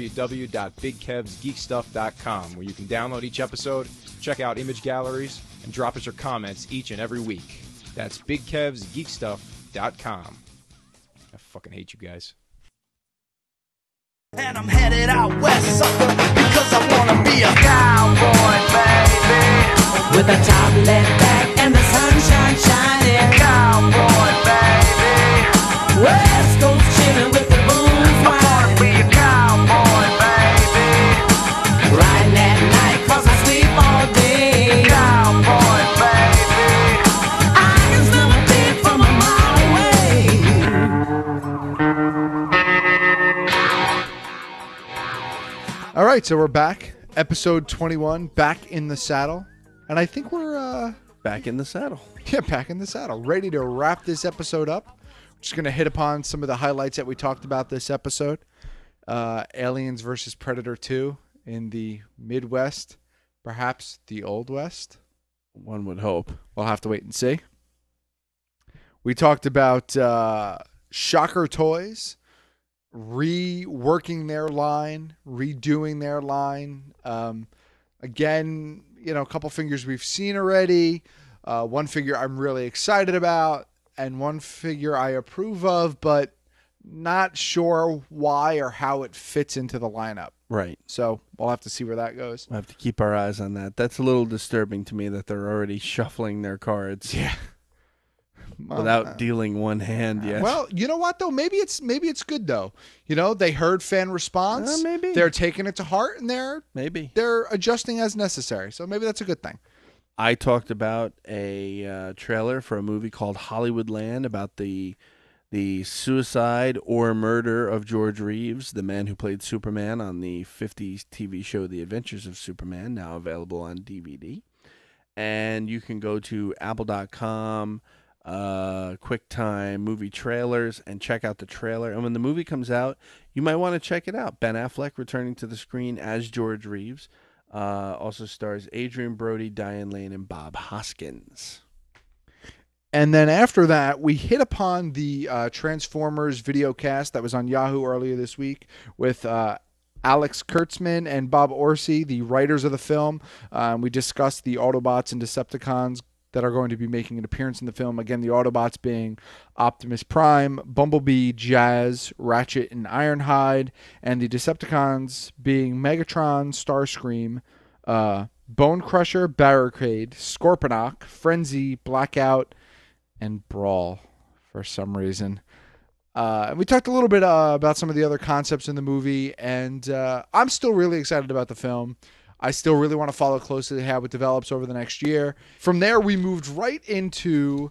www.bigkevsgeekstuff.com, where you can download each episode, check out image galleries, and drop us your comments each and every week. That's bigkevsgeekstuff.com. I fucking hate you guys. And I'm headed out west, sucker, because I wanna be a cowboy, baby. With a top left back and the sunshine shining. Cowboy, baby. West Coast chillin' with the booze wine. I wanna be a cowboy, baby. Riding at night 'cause I sleep all day. Cowboy, baby. I can smell a beat from a mile away. All right, so we're back. Episode 21, back in the saddle. And I think we're back in the saddle. Yeah, back in the saddle. Ready to wrap this episode up. We're just going to hit upon some of the highlights that we talked about this episode. Aliens versus Predator 2 in the Midwest, perhaps the Old West. One would hope. We'll have to wait and see. We talked about Shocker Toys reworking their line, redoing their line. Again, a couple figures we've seen already. One figure I'm really excited about, and one figure I approve of, but not sure why or how it fits into the lineup. Right. So we'll have to see where that goes. We'll have to keep our eyes on that. That's a little disturbing to me that they're already shuffling their cards. Yeah. Without dealing one hand yet. Well, you know what though? Maybe it's good though. They heard fan response. Maybe they're taking it to heart, and they're adjusting as necessary. So maybe that's a good thing. I talked about a trailer for a movie called Hollywoodland about the suicide or murder of George Reeves, the man who played Superman on the 50s TV show The Adventures of Superman, now available on DVD. And you can go to apple.com, QuickTime, movie trailers, and check out the trailer. And when the movie comes out, you might want to check it out. Ben Affleck returning to the screen as George Reeves. Also stars Adrian Brody, Diane Lane, and Bob Hoskins. And then after that, we hit upon the Transformers video cast that was on Yahoo earlier this week with Alex Kurtzman and Bob Orsi, the writers of the film. We discussed the Autobots and Decepticons that are going to be making an appearance in the film. Again, the Autobots being Optimus Prime, Bumblebee, Jazz, Ratchet, and Ironhide, and the Decepticons being Megatron, Starscream, Bone Crusher, Barricade, Scorponok, Frenzy, Blackout, and Brawl for some reason. We talked a little bit about some of the other concepts in the movie, and I'm still really excited about the film. I still really want to follow closely how it develops over the next year. From there, we moved right into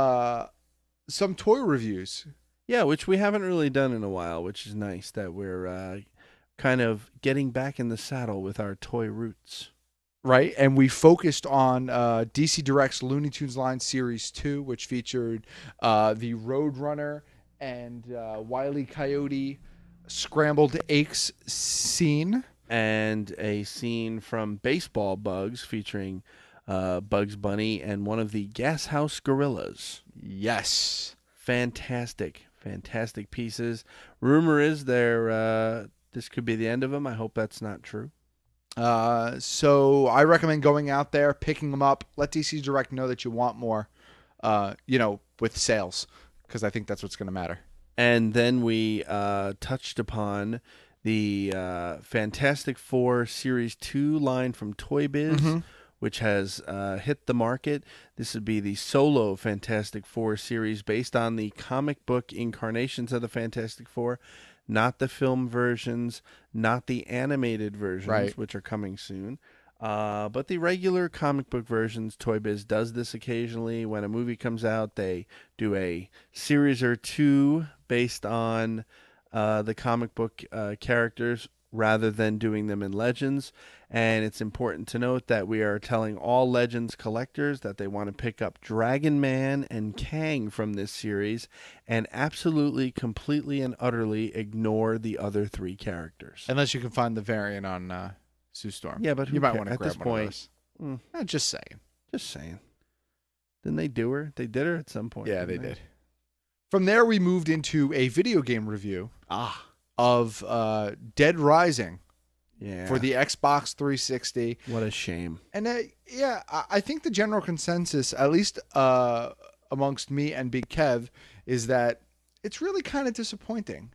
some toy reviews. Yeah, which we haven't really done in a while, which is nice that we're kind of getting back in the saddle with our toy roots. Right, and we focused on DC Direct's Looney Tunes Line Series 2, which featured the Roadrunner and Wile E. Coyote Scrambled Eggs scene. And a scene from Baseball Bugs featuring Bugs Bunny and one of the Gas House Gorillas. Yes. Fantastic pieces. Rumor is this could be the end of them. I hope that's not true. So I recommend going out there, picking them up. Let DC Direct know that you want more, with sales, because I think that's what's going to matter. And then we touched upon the Fantastic Four Series 2 line from Toy Biz, which has hit the market. This would be the solo Fantastic Four series based on the comic book incarnations of the Fantastic Four. Not the film versions, not the animated versions, which are coming soon, but the regular comic book versions. Toy Biz does this occasionally. When a movie comes out, they do a series or two based on the comic book characters rather than doing them in Legends. And it's important to note that we are telling all Legends collectors that they want to pick up Dragon Man and Kang from this series and absolutely, completely, and utterly ignore the other three characters. Unless you can find the variant on Sue Storm. Yeah, but you might want to at grab this one point, of those. Just saying. Just saying. Didn't they do her? They did her at some point. Yeah, they did. From there, we moved into a video game review of Dead Rising for the Xbox 360. What a shame. And I think the general consensus, at least amongst me and Big Kev, is that it's really kind of disappointing.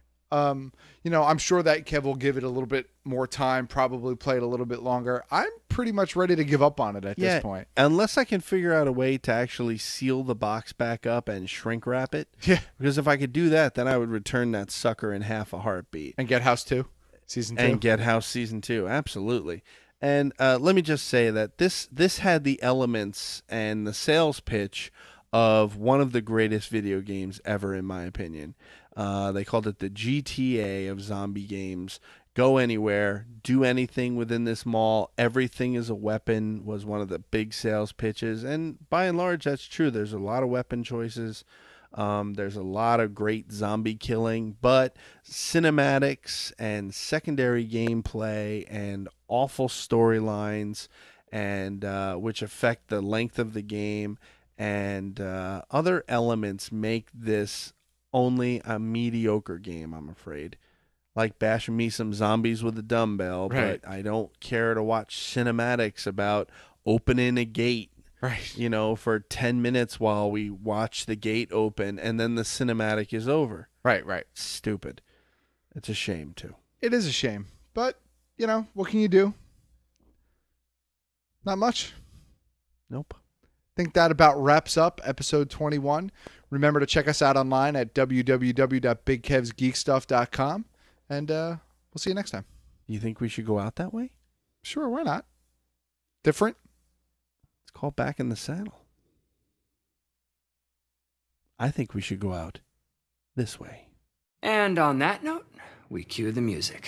I'm sure that Kev will give it a little bit more time, probably play it a little bit longer. I'm pretty much ready to give up on it at this point. Unless I can figure out a way to actually seal the box back up and shrink wrap it. Yeah. Because if I could do that, then I would return that sucker in half a heartbeat. And get House 2, Season 2. And get House Season 2, absolutely. And let me just say that this had the elements and the sales pitch of one of the greatest video games ever, in my opinion. They called it the GTA of zombie games. Go anywhere, do anything within this mall. Everything is a weapon was one of the big sales pitches. And by and large, that's true. There's a lot of weapon choices. There's a lot of great zombie killing, but cinematics and secondary gameplay and awful storylines and which affect the length of the game and other elements make this only a mediocre game, I'm afraid. like bashing me some zombies with a dumbbell, Right. but I don't care to watch cinematics about opening a gate. Right. You know, for 10 minutes while we watch the gate open and then the cinematic is over. Right. Stupid. It's a shame, too. It is a shame. But, you know, what can you do? Not much. Nope. I think that about wraps up episode 21. Remember to check us out online at www.bigkevsgeekstuff.com. And we'll see you next time. You think we should go out that way? Sure, why not? Different? It's called Back in the Saddle. I think we should go out this way. And on that note, we cue the music.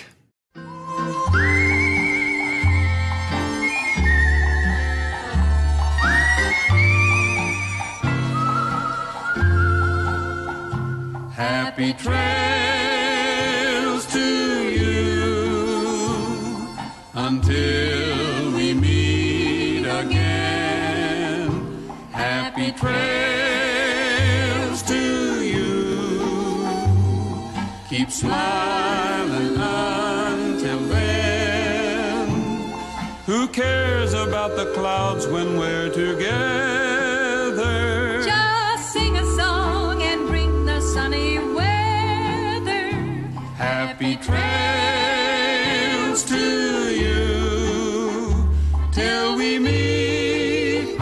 Happy trails to you until we meet again. Happy trails to you. Keep smiling until then. Who cares about the clouds when we're together? Just sing a song and bring the sunny weather. Happy trails to you till we meet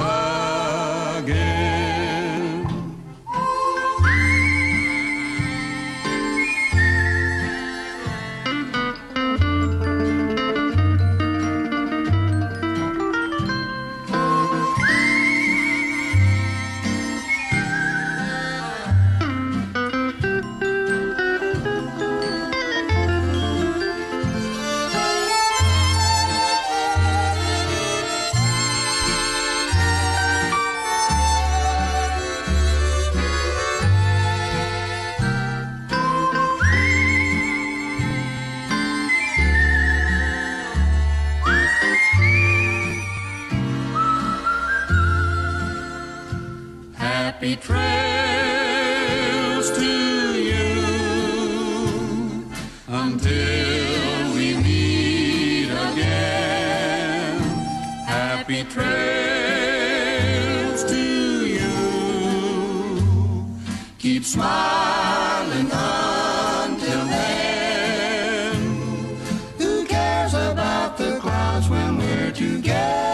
again. Happy trails to you until we meet again. Happy trails to you. Keep smiling until then. Who cares about the clouds when we're together?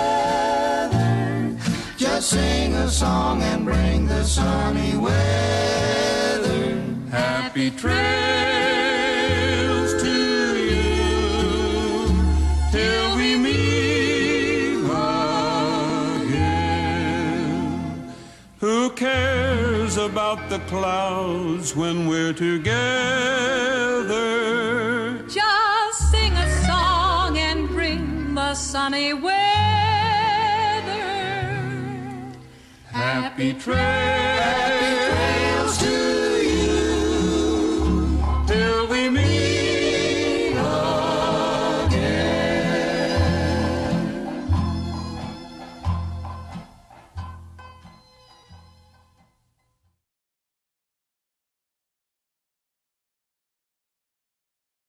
Just sing a song and bring the sunny weather. Happy trails to you till we meet again. Who cares about the clouds when we're together? Just sing a song and bring the sunny weather. Happy trails